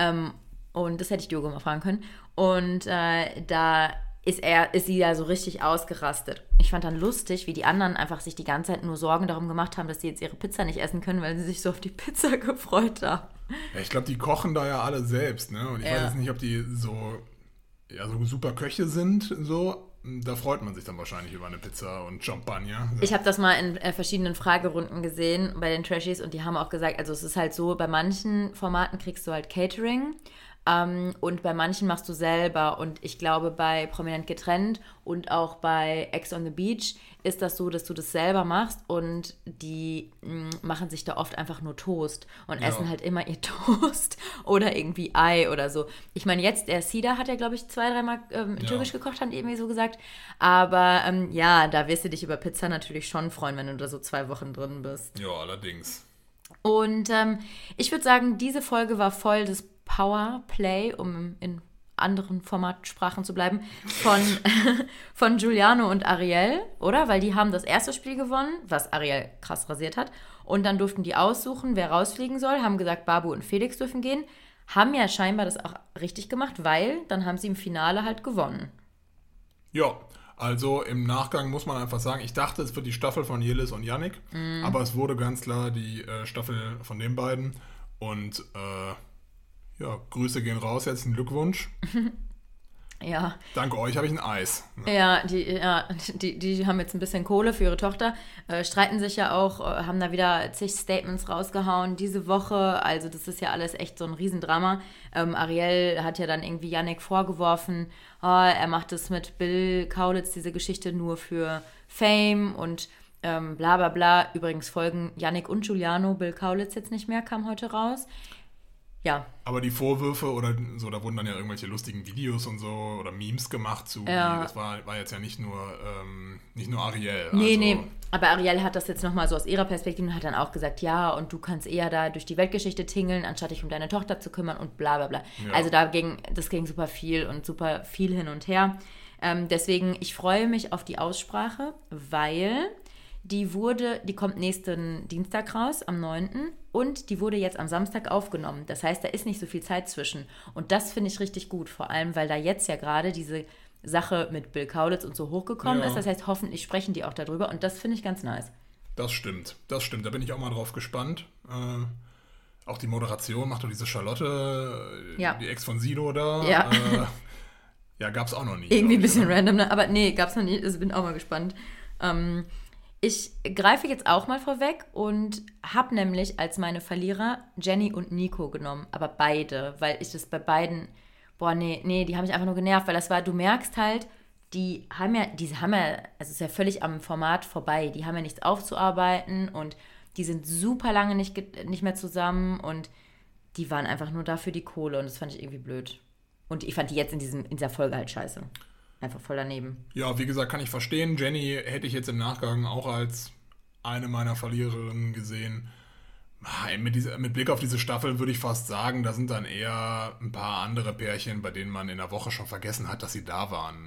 [SPEAKER 1] Und das hätte ich Jogo mal fragen können. Und da ist sie ja so richtig ausgerastet. Ich fand dann lustig, wie die anderen einfach sich die ganze Zeit nur Sorgen darum gemacht haben, dass sie jetzt ihre Pizza nicht essen können, weil sie sich so auf die Pizza gefreut haben.
[SPEAKER 2] Ja, ich glaube, die kochen da ja alle selbst, ne? Und ich weiß jetzt nicht, ob die so super Köche sind, so. Da freut man sich dann wahrscheinlich über eine Pizza und Champagner. So.
[SPEAKER 1] Ich habe das mal in verschiedenen Fragerunden gesehen bei den Trashies und die haben auch gesagt, also es ist halt so, bei manchen Formaten kriegst du halt Catering und bei manchen machst du selber und ich glaube bei Prominent getrennt und auch bei Ex on the Beach ist das so, dass du das selber machst und die machen sich da oft einfach nur Toast und essen halt immer ihr Toast oder irgendwie Ei oder so. Ich meine jetzt, der Sida hat ja glaube ich 2-3 Mal türkisch gekocht, haben die irgendwie so gesagt, aber da wirst du dich über Pizza natürlich schon freuen, wenn du da so 2 Wochen drin bist.
[SPEAKER 2] Ja, allerdings.
[SPEAKER 1] Und ich würde sagen, diese Folge war voll des Powerplay, um in anderen Formatsprachen zu bleiben, von Giuliano und Ariel, oder? Weil die haben das erste Spiel gewonnen, was Ariel krass rasiert hat. Und dann durften die aussuchen, wer rausfliegen soll, haben gesagt, Babu und Felix dürfen gehen. haben ja scheinbar das auch richtig gemacht, weil dann haben sie im Finale halt gewonnen.
[SPEAKER 2] Ja, also im Nachgang muss man einfach sagen, ich dachte, es wird die Staffel von Yildiz und Yannick, aber es wurde ganz klar die Staffel von den beiden. Und ja, Grüße gehen raus, herzlichen Glückwunsch.
[SPEAKER 1] Ja.
[SPEAKER 2] Dank euch habe ich ein Eis.
[SPEAKER 1] Ja, die haben jetzt ein bisschen Kohle für ihre Tochter, streiten sich ja auch, haben da wieder zig Statements rausgehauen diese Woche. Also das ist ja alles echt so ein Riesendrama. Ariel hat ja dann irgendwie Yannick vorgeworfen, er macht es mit Bill Kaulitz, diese Geschichte nur für Fame und bla bla bla. Übrigens folgen Yannick und Giuliano Bill Kaulitz jetzt nicht mehr, kam heute raus. Ja.
[SPEAKER 2] Aber die Vorwürfe oder so, da wurden dann ja irgendwelche lustigen Videos und so oder Memes gemacht zu.
[SPEAKER 1] Ja.
[SPEAKER 2] Das war jetzt ja nicht nur Ariel.
[SPEAKER 1] Nee. Aber Ariel hat das jetzt nochmal so aus ihrer Perspektive und hat dann auch gesagt, ja, und du kannst eher da durch die Weltgeschichte tingeln, anstatt dich um deine Tochter zu kümmern und bla bla bla. Ja. Also das ging super viel und super viel hin und her. Deswegen, ich freue mich auf die Aussprache, weil die kommt nächsten Dienstag raus, am 9. Und die wurde jetzt am Samstag aufgenommen. Das heißt, da ist nicht so viel Zeit zwischen. Und das finde ich richtig gut, vor allem, weil da jetzt ja gerade diese Sache mit Bill Kaulitz und so hochgekommen ist. Das heißt, hoffentlich sprechen die auch darüber und das finde ich ganz nice.
[SPEAKER 2] Das stimmt. Da bin ich auch mal drauf gespannt. Auch die Moderation macht doch diese Charlotte, die Ex von Sido da.
[SPEAKER 1] Ja,
[SPEAKER 2] ja, gab es auch noch nie.
[SPEAKER 1] Irgendwie ein bisschen random, ne? Aber nee, gab es noch nie. Also bin auch mal gespannt. Ich greife jetzt auch mal vorweg und habe nämlich als meine Verlierer Jenny und Nico genommen, aber beide, weil ich das bei beiden, die haben mich einfach nur genervt, weil das war, du merkst halt, die haben ja, also es ist ja völlig am Format vorbei, die haben ja nichts aufzuarbeiten und die sind super lange nicht mehr zusammen und die waren einfach nur da für die Kohle und das fand ich irgendwie blöd. Und ich fand die jetzt in dieser Folge halt scheiße. Einfach voll daneben.
[SPEAKER 2] Ja, wie gesagt, kann ich verstehen. Jenny hätte ich jetzt im Nachgang auch als eine meiner Verliererinnen gesehen. Mit Blick auf diese Staffel würde ich fast sagen, da sind dann eher ein paar andere Pärchen, bei denen man in der Woche schon vergessen hat, dass sie da waren.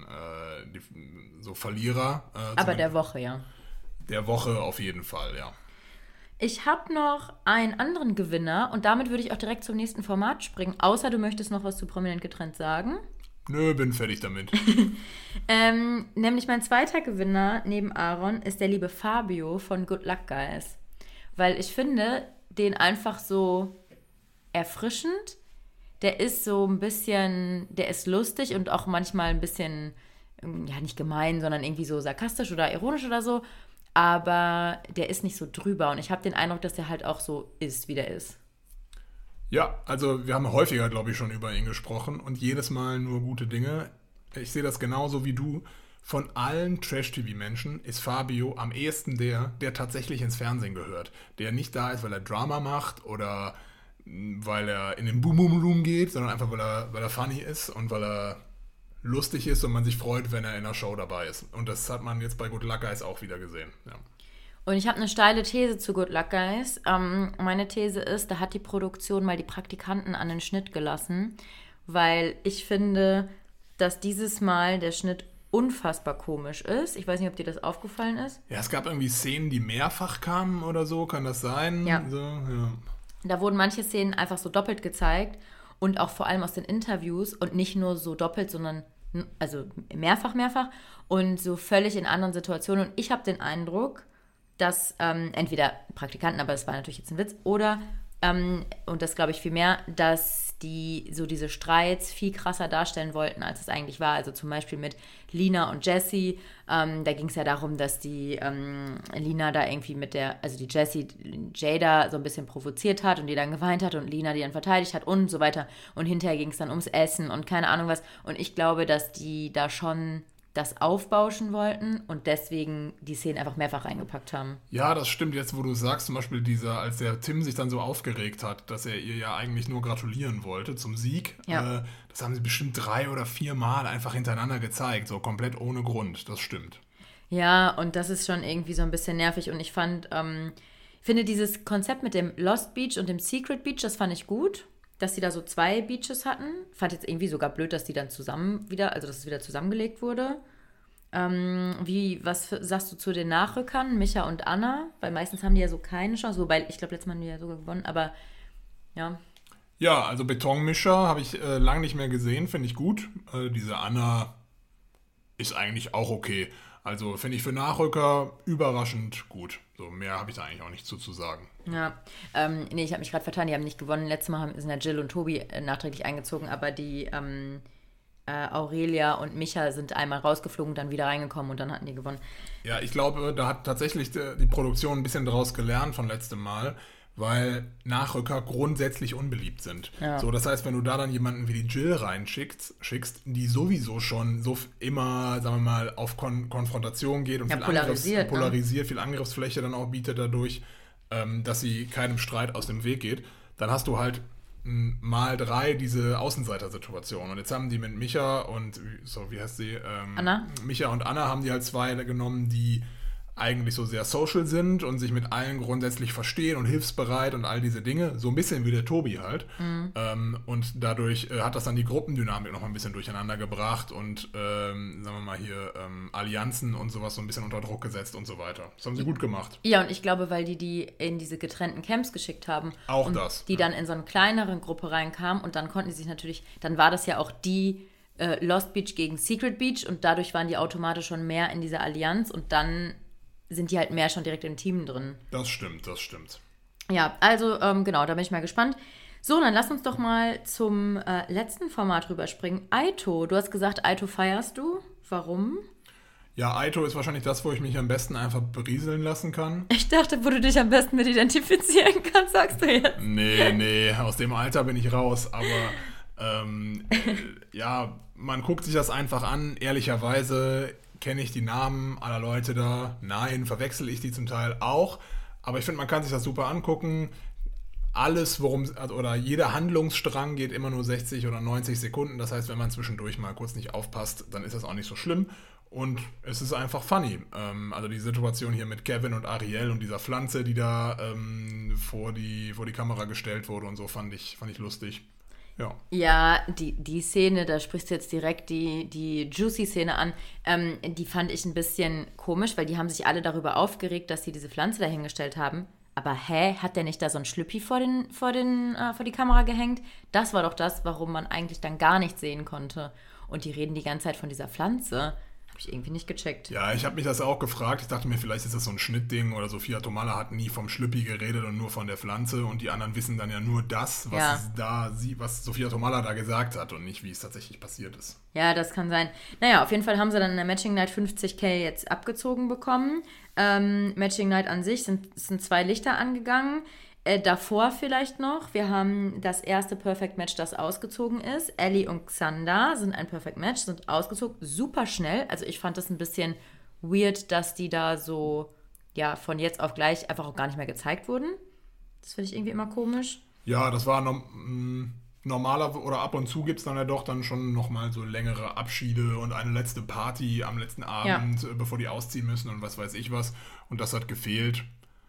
[SPEAKER 2] So Verlierer.
[SPEAKER 1] Aber der Woche, ja.
[SPEAKER 2] Der Woche auf jeden Fall, ja.
[SPEAKER 1] Ich habe noch einen anderen Gewinner und damit würde ich auch direkt zum nächsten Format springen, außer du möchtest noch was zu Prominent getrennt sagen.
[SPEAKER 2] Nö, bin fertig damit.
[SPEAKER 1] Nämlich mein zweiter Gewinner neben Aaron ist der liebe Fabio von Good Luck Guys. Weil ich finde den einfach so erfrischend. Der ist so ein bisschen, der ist lustig und auch manchmal ein bisschen, ja nicht gemein, sondern irgendwie so sarkastisch oder ironisch oder so. Aber der ist nicht so drüber und ich habe den Eindruck, dass der halt auch so ist, wie der ist.
[SPEAKER 2] Ja, also wir haben häufiger, glaube ich, schon über ihn gesprochen und jedes Mal nur gute Dinge. Ich sehe das genauso wie du. Von allen Trash-TV-Menschen ist Fabio am ehesten der tatsächlich ins Fernsehen gehört. Der nicht da ist, weil er Drama macht oder weil er in den Boom-Boom-Room geht, sondern einfach, weil er funny ist und weil er lustig ist und man sich freut, wenn er in der Show dabei ist. Und das hat man jetzt bei Good Luck Guys auch wieder gesehen. Ja.
[SPEAKER 1] Und ich habe eine steile These zu Good Luck Guys. Meine These ist, da hat die Produktion mal die Praktikanten an den Schnitt gelassen, weil ich finde, dass dieses Mal der Schnitt unfassbar komisch ist. Ich weiß nicht, ob dir das aufgefallen ist.
[SPEAKER 2] Ja, es gab irgendwie Szenen, die mehrfach kamen oder so, kann das sein?
[SPEAKER 1] Ja.
[SPEAKER 2] So, ja.
[SPEAKER 1] Da wurden manche Szenen einfach so doppelt gezeigt und auch vor allem aus den Interviews und nicht nur so doppelt, sondern also mehrfach und so völlig in anderen Situationen. Und ich habe den Eindruck, dass entweder Praktikanten, aber das war natürlich jetzt ein Witz, oder, und das glaube ich viel mehr, dass die so diese Streits viel krasser darstellen wollten, als es eigentlich war. Also zum Beispiel mit Lina und Jessie. Da ging es ja darum, dass die Lina da irgendwie also die Jessie Jada so ein bisschen provoziert hat und die dann geweint hat und Lina die dann verteidigt hat und so weiter. Und hinterher ging es dann ums Essen und keine Ahnung was. Und ich glaube, dass die da schon das aufbauschen wollten und deswegen die Szenen einfach mehrfach reingepackt haben.
[SPEAKER 2] Ja, das stimmt. Jetzt, wo du sagst, zum Beispiel als der Tim sich dann so aufgeregt hat, dass er ihr ja eigentlich nur gratulieren wollte zum Sieg,
[SPEAKER 1] ja.
[SPEAKER 2] Das haben sie bestimmt 3 oder 4 Mal einfach hintereinander gezeigt, so komplett ohne Grund. Das stimmt.
[SPEAKER 1] Ja, und das ist schon irgendwie so ein bisschen nervig und ich finde dieses Konzept mit dem Lost Beach und dem Secret Beach, das fand ich gut, dass sie da so 2 Beaches hatten. Fand jetzt irgendwie sogar blöd, dass die dann dass es wieder zusammengelegt wurde. Was sagst du zu den Nachrückern, Micha und Anna? Weil meistens haben die ja so keine Chance, wobei ich glaube, letztes Mal haben die ja sogar gewonnen, aber ja.
[SPEAKER 2] Ja, also Betonmischer habe ich lange nicht mehr gesehen, finde ich gut. Diese Anna ist eigentlich auch okay. Also finde ich für Nachrücker überraschend gut. So, mehr habe ich da eigentlich auch nicht zu sagen.
[SPEAKER 1] Ja, nee, ich habe mich gerade vertan, die haben nicht gewonnen. Letztes Mal sind ja Jill und Tobi nachträglich eingezogen, aber die Aurelia und Micha sind einmal rausgeflogen, dann wieder reingekommen und dann hatten die gewonnen.
[SPEAKER 2] Ja, ich glaube, da hat tatsächlich die Produktion ein bisschen daraus gelernt von letztem Mal, weil Nachrücker grundsätzlich unbeliebt sind.
[SPEAKER 1] Ja.
[SPEAKER 2] So, das heißt, wenn du da dann jemanden wie die Jill schickst, die sowieso schon immer, sagen wir mal, auf Konfrontation geht und
[SPEAKER 1] Ja,
[SPEAKER 2] polarisiert, viel Angriffsfläche dann auch bietet dadurch, dass sie keinem Streit aus dem Weg geht, dann hast du halt mal 3 diese Außenseiter-Situation. Und jetzt haben die mit Micha und, so, wie heißt sie?
[SPEAKER 1] Anna?
[SPEAKER 2] Micha und Anna haben die halt 2 genommen, die eigentlich so sehr social sind und sich mit allen grundsätzlich verstehen und hilfsbereit und all diese Dinge. So ein bisschen wie der Tobi halt. Und dadurch hat das dann die Gruppendynamik noch mal ein bisschen durcheinander gebracht und, sagen wir mal hier, Allianzen und sowas so ein bisschen unter Druck gesetzt und so weiter. Das haben sie gut gemacht.
[SPEAKER 1] Ja, und ich glaube, weil die in diese getrennten Camps geschickt haben.
[SPEAKER 2] Auch
[SPEAKER 1] und
[SPEAKER 2] das.
[SPEAKER 1] Die dann in so eine kleinere Gruppe reinkamen und dann konnten die sich natürlich, dann war das ja auch die Lost Beach gegen Secret Beach und dadurch waren die automatisch schon mehr in dieser Allianz und dann sind die halt mehr schon direkt im Team drin.
[SPEAKER 2] Das stimmt.
[SPEAKER 1] Ja, also genau, da bin ich mal gespannt. So, dann lass uns doch mal zum letzten Format rüberspringen. Aito, du hast gesagt, Aito feierst du. Warum?
[SPEAKER 2] Ja, Aito ist wahrscheinlich das, wo ich mich am besten einfach berieseln lassen kann.
[SPEAKER 1] Ich dachte, wo du dich am besten mit identifizieren kannst, sagst du jetzt.
[SPEAKER 2] Nee, aus dem Alter bin ich raus, aber ja, man guckt sich das einfach an, ehrlicherweise. Kenne ich die Namen aller Leute da? Nein, verwechsel ich die zum Teil auch. Aber ich finde, man kann sich das super angucken. Alles, oder jeder Handlungsstrang geht immer nur 60 oder 90 Sekunden. Das heißt, wenn man zwischendurch mal kurz nicht aufpasst, dann ist das auch nicht so schlimm. Und es ist einfach funny. Also die Situation hier mit Kevin und Ariel und dieser Pflanze, die da vor die Kamera gestellt wurde und so, fand ich lustig.
[SPEAKER 1] Ja, die Szene, da sprichst du jetzt direkt die Juicy-Szene an, die fand ich ein bisschen komisch, weil die haben sich alle darüber aufgeregt, dass sie diese Pflanze dahingestellt haben. Aber hat der nicht da so ein Schlüppi vor die Kamera gehängt? Das war doch das, warum man eigentlich dann gar nichts sehen konnte. Und die reden die ganze Zeit von dieser Pflanze. Habe ich irgendwie nicht gecheckt.
[SPEAKER 2] Ja, ich habe mich das auch gefragt. Ich dachte mir, vielleicht ist das so ein Schnittding oder Sophia Tomalla hat nie vom Schlüppi geredet und nur von der Pflanze und die anderen wissen dann ja nur das, was Sophia Tomalla da gesagt hat und nicht, wie es tatsächlich passiert ist.
[SPEAKER 1] Ja, das kann sein. Naja, auf jeden Fall haben sie dann in der Matching Night 50.000 jetzt abgezogen bekommen. Matching Night an sich sind 2 Lichter angegangen. Davor vielleicht noch, wir haben das erste Perfect Match, das ausgezogen ist. Ellie und Xander sind ein Perfect Match, sind ausgezogen, super schnell. Also ich fand das ein bisschen weird, dass die da so, ja, von jetzt auf gleich einfach auch gar nicht mehr gezeigt wurden. Das finde ich irgendwie immer komisch.
[SPEAKER 2] Ja, das war normaler, oder ab und zu gibt es dann ja doch dann schon nochmal so längere Abschiede und eine letzte Party am letzten Abend, bevor die ausziehen müssen und was weiß ich was. Und das hat gefehlt.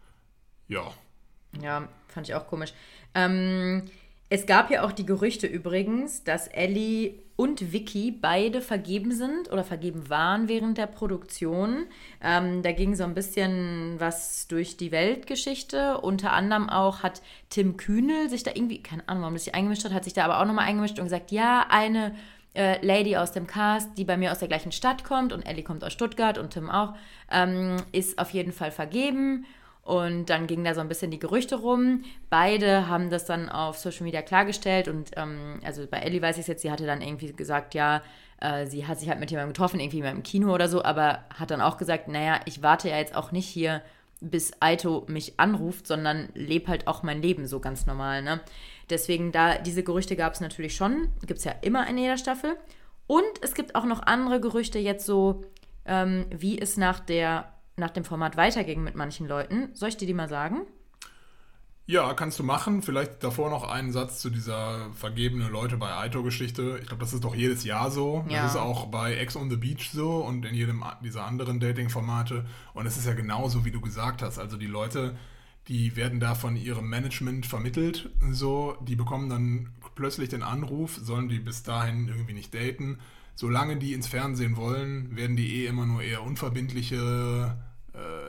[SPEAKER 1] Ja, fand ich auch komisch. Es gab ja auch die Gerüchte übrigens, dass Ellie und Vicky beide vergeben sind oder vergeben waren während der Produktion. Da ging so ein bisschen was durch die Weltgeschichte. Unter anderem auch hat Tim Kühnel sich da irgendwie, keine Ahnung, warum das sich eingemischt hat sich da aber auch nochmal eingemischt und gesagt, ja, eine Lady aus dem Cast, die bei mir aus der gleichen Stadt kommt und Ellie kommt aus Stuttgart und Tim auch, ist auf jeden Fall vergeben. Und dann gingen da so ein bisschen die Gerüchte rum. Beide haben das dann auf Social Media klargestellt. Und also bei Ellie weiß ich es jetzt, sie hatte dann irgendwie gesagt, ja, sie hat sich halt mit jemandem getroffen, irgendwie mal im Kino oder so, aber hat dann auch gesagt, naja, ich warte ja jetzt auch nicht hier, bis Aito mich anruft, sondern lebe halt auch mein Leben so ganz normal, ne? Deswegen, diese Gerüchte gab es natürlich schon. Gibt es ja immer in jeder Staffel. Und es gibt auch noch andere Gerüchte jetzt so, wie es nach dem Format weiterging mit manchen Leuten. Soll ich dir die mal sagen?
[SPEAKER 2] Ja, kannst du machen. Vielleicht davor noch einen Satz zu dieser vergebene Leute bei Aito-Geschichte. Ich glaube, das ist doch jedes Jahr so. Ja. Das ist auch bei Ex on the Beach so und in jedem dieser anderen Dating-Formate. Und es ist ja genauso, wie du gesagt hast. Also die Leute, die werden da von ihrem Management vermittelt. So, die bekommen dann plötzlich den Anruf, sollen die bis dahin irgendwie nicht daten. Solange die ins Fernsehen wollen, werden die immer nur eher unverbindliche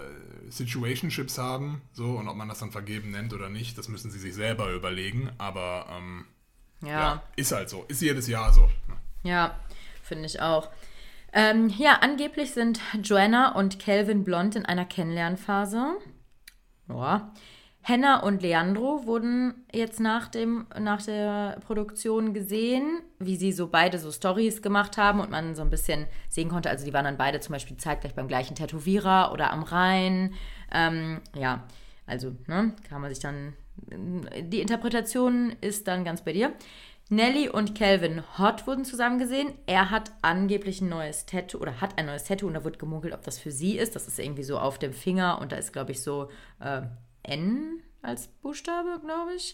[SPEAKER 2] Situationships haben, so, und ob man das dann vergeben nennt oder nicht, das müssen sie sich selber überlegen, aber ja, ist halt so, ist jedes Jahr so.
[SPEAKER 1] Ja, finde ich auch. Angeblich sind Joanna und Calvin Blond in einer Kennenlernphase. Ja. Hannah und Leandro wurden jetzt nach der Produktion gesehen, wie sie so beide so Storys gemacht haben und man so ein bisschen sehen konnte, also die waren dann beide zum Beispiel zeitgleich beim gleichen Tätowierer oder am Rhein. Also kann man sich dann, die Interpretation ist dann ganz bei dir. Nelly und Calvin Hott wurden zusammen gesehen. Er hat angeblich ein neues Tattoo und da wird gemunkelt, ob das für sie ist. Das ist irgendwie so auf dem Finger und da ist, glaube ich, so N als Buchstabe, glaube ich.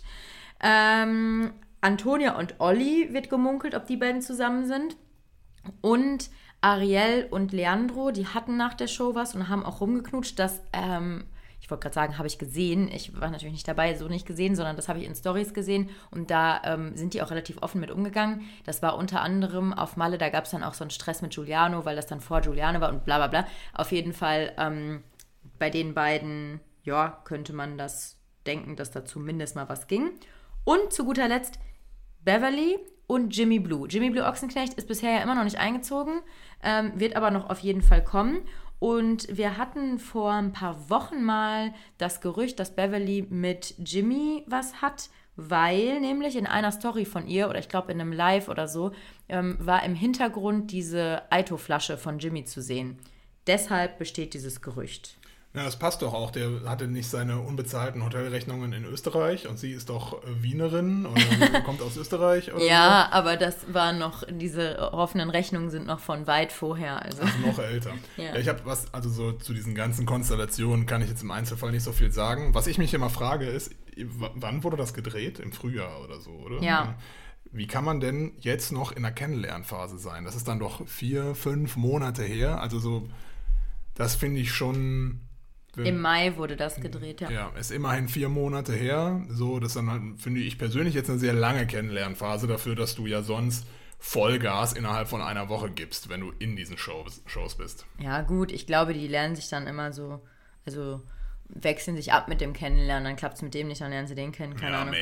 [SPEAKER 1] Antonia und Olli wird gemunkelt, ob die beiden zusammen sind. Und Ariel und Leandro, die hatten nach der Show was und haben auch rumgeknutscht. Das, ich wollte gerade sagen, habe ich gesehen. Ich war natürlich nicht dabei, so nicht gesehen, sondern das habe ich in Stories gesehen. Und da sind die auch relativ offen mit umgegangen. Das war unter anderem auf Malle, da gab es dann auch so einen Stress mit Giuliano, weil das dann vor Giuliano war und bla bla bla. Auf jeden Fall bei den beiden, ja, könnte man das denken, dass da zumindest mal was ging. Und zu guter Letzt Beverly und Jimmy Blue. Jimmy Blue Ochsenknecht ist bisher ja immer noch nicht eingezogen, wird aber noch auf jeden Fall kommen. Und wir hatten vor ein paar Wochen mal das Gerücht, dass Beverly mit Jimmy was hat, weil nämlich in einer Story von ihr, oder ich glaube in einem Live oder so, war im Hintergrund diese Aito-Flasche von Jimmy zu sehen. Deshalb besteht dieses Gerücht.
[SPEAKER 2] Ja, das passt doch auch. Der hatte nicht seine unbezahlten Hotelrechnungen in Österreich und sie ist doch Wienerin oder kommt aus Österreich oder
[SPEAKER 1] ja, so. Aber das war noch, diese offenen Rechnungen sind noch von weit vorher. Also
[SPEAKER 2] noch älter. Ja, ich habe also so zu diesen ganzen Konstellationen kann ich jetzt im Einzelfall nicht so viel sagen. Was ich mich immer frage ist, wann wurde das gedreht? Im Frühjahr oder so, oder?
[SPEAKER 1] Ja.
[SPEAKER 2] Wie kann man denn jetzt noch in der Kennenlernphase sein? Das ist dann doch 4-5 Monate her. Also so, das finde ich schon...
[SPEAKER 1] Im Mai wurde das gedreht, ja.
[SPEAKER 2] Ja, ist immerhin 4 Monate her. So, das ist dann halt, finde ich persönlich jetzt eine sehr lange Kennenlernphase dafür, dass du ja sonst Vollgas innerhalb von einer Woche gibst, wenn du in diesen Shows bist.
[SPEAKER 1] Ja, gut, ich glaube, die lernen sich dann immer so, also wechseln sich ab mit dem Kennenlernen, dann klappt es mit dem nicht, dann lernen sie den kennen, keine Ahnung.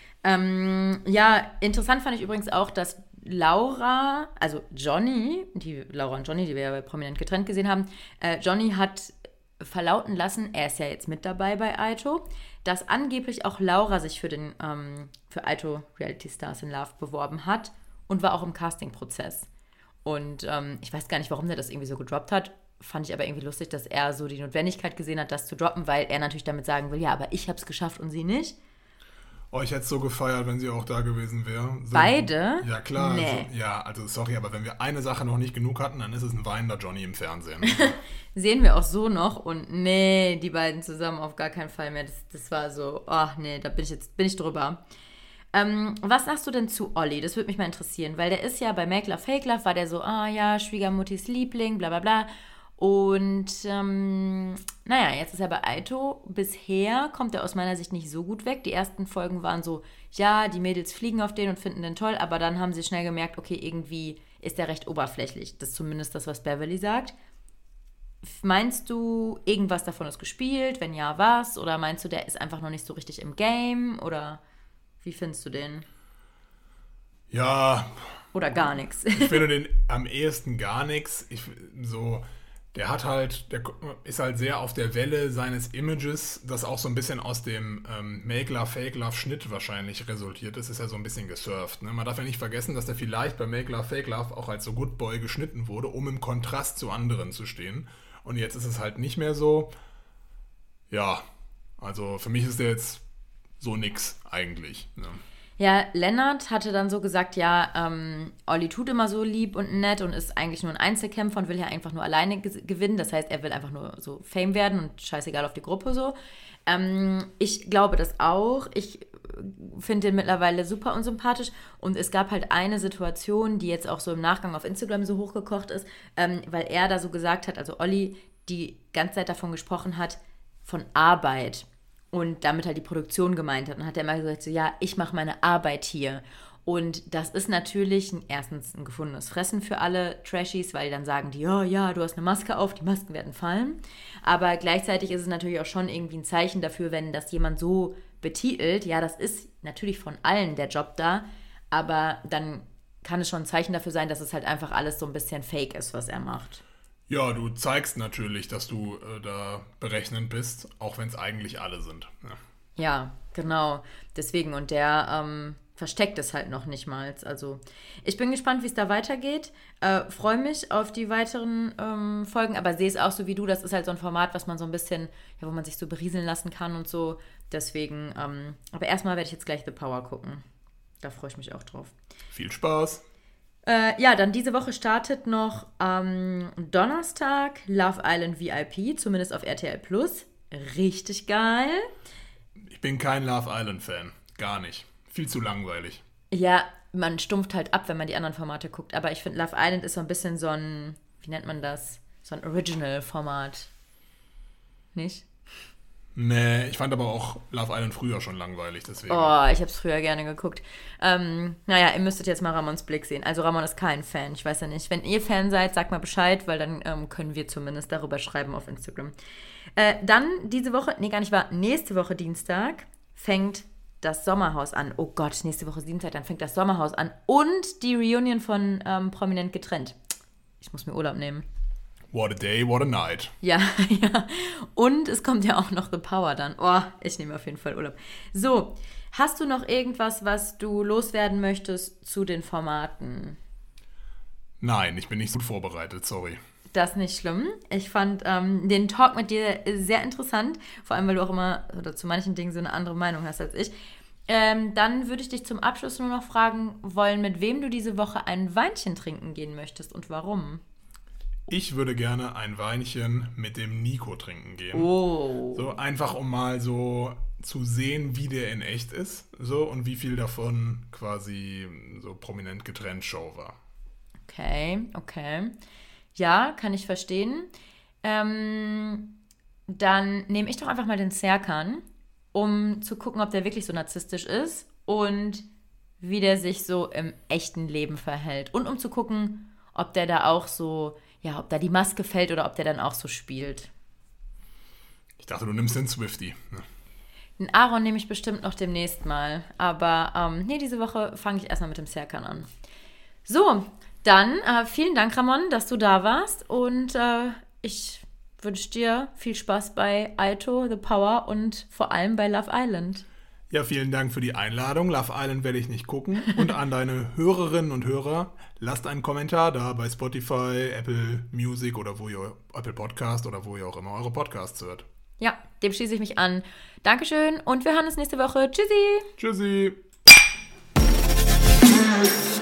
[SPEAKER 2] Maybe.
[SPEAKER 1] Interessant fand ich übrigens auch, dass Laura und Johnny, die wir ja bei Prominent getrennt gesehen haben, Johnny hat verlauten lassen, er ist ja jetzt mit dabei bei Aito, dass angeblich auch Laura sich für Aito Reality Stars in Love beworben hat und war auch im Castingprozess. Und ich weiß gar nicht, warum der das irgendwie so gedroppt hat, fand ich aber irgendwie lustig, dass er so die Notwendigkeit gesehen hat, das zu droppen, weil er natürlich damit sagen will, ja, aber ich habe es geschafft und sie nicht.
[SPEAKER 2] Oh, ich hätte es so gefeiert, wenn sie auch da gewesen wäre. So,
[SPEAKER 1] beide?
[SPEAKER 2] Ja, klar.
[SPEAKER 1] Nee.
[SPEAKER 2] Also sorry, aber wenn wir eine Sache noch nicht genug hatten, dann ist es ein weinender Johnny im Fernsehen.
[SPEAKER 1] Sehen wir auch so noch und nee, die beiden zusammen auf gar keinen Fall mehr. Das war so, da bin ich drüber. Was sagst du denn zu Olli? Das würde mich mal interessieren, weil der ist ja bei Make Love Fake Love, war der so, Schwiegermuttis Liebling, bla bla bla. Und jetzt ist er bei Aito. Bisher kommt er aus meiner Sicht nicht so gut weg. Die ersten Folgen waren so, ja, die Mädels fliegen auf den und finden den toll, aber dann haben sie schnell gemerkt, okay, irgendwie ist er recht oberflächlich. Das ist zumindest das, was Beverly sagt. Meinst du, irgendwas davon ist gespielt? Wenn ja, was? Oder meinst du, der ist einfach noch nicht so richtig im Game? Oder wie findest du den?
[SPEAKER 2] Ja.
[SPEAKER 1] Oder gar nichts?
[SPEAKER 2] Ich finde den am ehesten gar nichts. Der ist halt sehr auf der Welle seines Images, das auch so ein bisschen aus dem Make Love, Fake Love Schnitt wahrscheinlich resultiert ist ja so ein bisschen gesurft. Ne? Man darf ja nicht vergessen, dass der vielleicht bei Make Love, Fake Love auch als so Good Boy geschnitten wurde, um im Kontrast zu anderen zu stehen. Und jetzt ist es halt nicht mehr so. Ja, also für mich ist der jetzt so nix eigentlich. Ne?
[SPEAKER 1] Ja, Lennart hatte dann so gesagt, ja, Olli tut immer so lieb und nett und ist eigentlich nur ein Einzelkämpfer und will ja einfach nur alleine gewinnen. Das heißt, er will einfach nur so Fame werden und scheißegal auf die Gruppe so. Ich glaube das auch. Ich finde den mittlerweile super unsympathisch und es gab halt eine Situation, die jetzt auch so im Nachgang auf Instagram so hochgekocht ist, weil er da so gesagt hat, also Olli die ganze Zeit davon gesprochen hat, von Arbeit. Und damit halt die Produktion gemeint hat. Und hat er immer gesagt, so, ja, ich mache meine Arbeit hier. Und das ist natürlich erstens ein gefundenes Fressen für alle Trashies, weil dann sagen die, oh ja, du hast eine Maske auf, die Masken werden fallen. Aber gleichzeitig ist es natürlich auch schon irgendwie ein Zeichen dafür, wenn das jemand so betitelt, ja, das ist natürlich von allen der Job da, aber dann kann es schon ein Zeichen dafür sein, dass es halt einfach alles so ein bisschen fake ist, was er macht.
[SPEAKER 2] Ja, du zeigst natürlich, dass du da berechnend bist, auch wenn es eigentlich alle sind.
[SPEAKER 1] Ja, genau. Deswegen, und der versteckt es halt noch nicht mal. Also ich bin gespannt, wie es da weitergeht. Freue mich auf die weiteren Folgen, aber sehe es auch so wie du. Das ist halt so ein Format, was man so ein bisschen, ja, wo man sich so berieseln lassen kann und so. Deswegen, aber erstmal werde ich jetzt gleich The Power gucken. Da freue ich mich auch drauf.
[SPEAKER 2] Viel Spaß.
[SPEAKER 1] Ja, dann diese Woche startet noch am Donnerstag Love Island VIP, zumindest auf RTL Plus. Richtig geil.
[SPEAKER 2] Ich bin kein Love Island-Fan. Gar nicht. Viel zu langweilig.
[SPEAKER 1] Ja, man stumpft halt ab, wenn man die anderen Formate guckt. Aber ich finde, Love Island ist so ein bisschen so ein, wie nennt man das? So ein Original-Format. Nicht?
[SPEAKER 2] Nee, ich fand aber auch Love Island früher schon langweilig, deswegen.
[SPEAKER 1] Oh, ich habe es früher gerne geguckt. Naja, ihr müsstet jetzt mal Ramons Blick sehen. Also Ramon ist kein Fan, ich weiß ja nicht. Wenn ihr Fan seid, sagt mal Bescheid, weil dann können wir zumindest darüber schreiben auf Instagram. Dann diese Woche, nee, gar nicht wahr, nächste Woche Dienstag fängt das Sommerhaus an. Oh Gott, nächste Woche Dienstag, dann fängt das Sommerhaus an. Und die Reunion von Prominent getrennt. Ich muss mir Urlaub nehmen.
[SPEAKER 2] What a day, what a night.
[SPEAKER 1] Ja, ja. Und es kommt ja auch noch The Power dann. Oh, ich nehme auf jeden Fall Urlaub. So, hast du noch irgendwas, was du loswerden möchtest zu den Formaten?
[SPEAKER 2] Nein, ich bin nicht so gut vorbereitet, sorry.
[SPEAKER 1] Das ist nicht schlimm. Ich fand den Talk mit dir sehr interessant, vor allem, weil du auch immer oder zu manchen Dingen so eine andere Meinung hast als ich. Dann würde ich dich zum Abschluss nur noch fragen wollen, mit wem du diese Woche ein Weinchen trinken gehen möchtest und warum.
[SPEAKER 2] Ich würde gerne ein Weinchen mit dem Nico trinken gehen.
[SPEAKER 1] Oh.
[SPEAKER 2] So einfach, um mal so zu sehen, wie der in echt ist. So und wie viel davon quasi so prominent getrennt Show war.
[SPEAKER 1] Okay. Ja, kann ich verstehen. Dann nehme ich doch einfach mal den Serkan, um zu gucken, ob der wirklich so narzisstisch ist und wie der sich so im echten Leben verhält. Und um zu gucken, ob der da auch so, ja, ob da die Maske fällt oder ob der dann auch so spielt.
[SPEAKER 2] Ich dachte, du nimmst den Swiftie.
[SPEAKER 1] Den Aaron nehme ich bestimmt noch demnächst mal. Aber diese Woche fange ich erstmal mit dem Serkan an. So, dann vielen Dank, Ramon, dass du da warst. Und ich wünsche dir viel Spaß bei Aito, The Power und vor allem bei Love Island.
[SPEAKER 2] Ja, vielen Dank für die Einladung. Love Island werde ich nicht gucken. Und an deine Hörerinnen und Hörer, lasst einen Kommentar da bei Spotify, Apple Music oder wo ihr Apple Podcast oder wo ihr auch immer eure Podcasts hört.
[SPEAKER 1] Ja, dem schließe ich mich an. Dankeschön und wir hören uns nächste Woche. Tschüssi!
[SPEAKER 2] Tschüssi!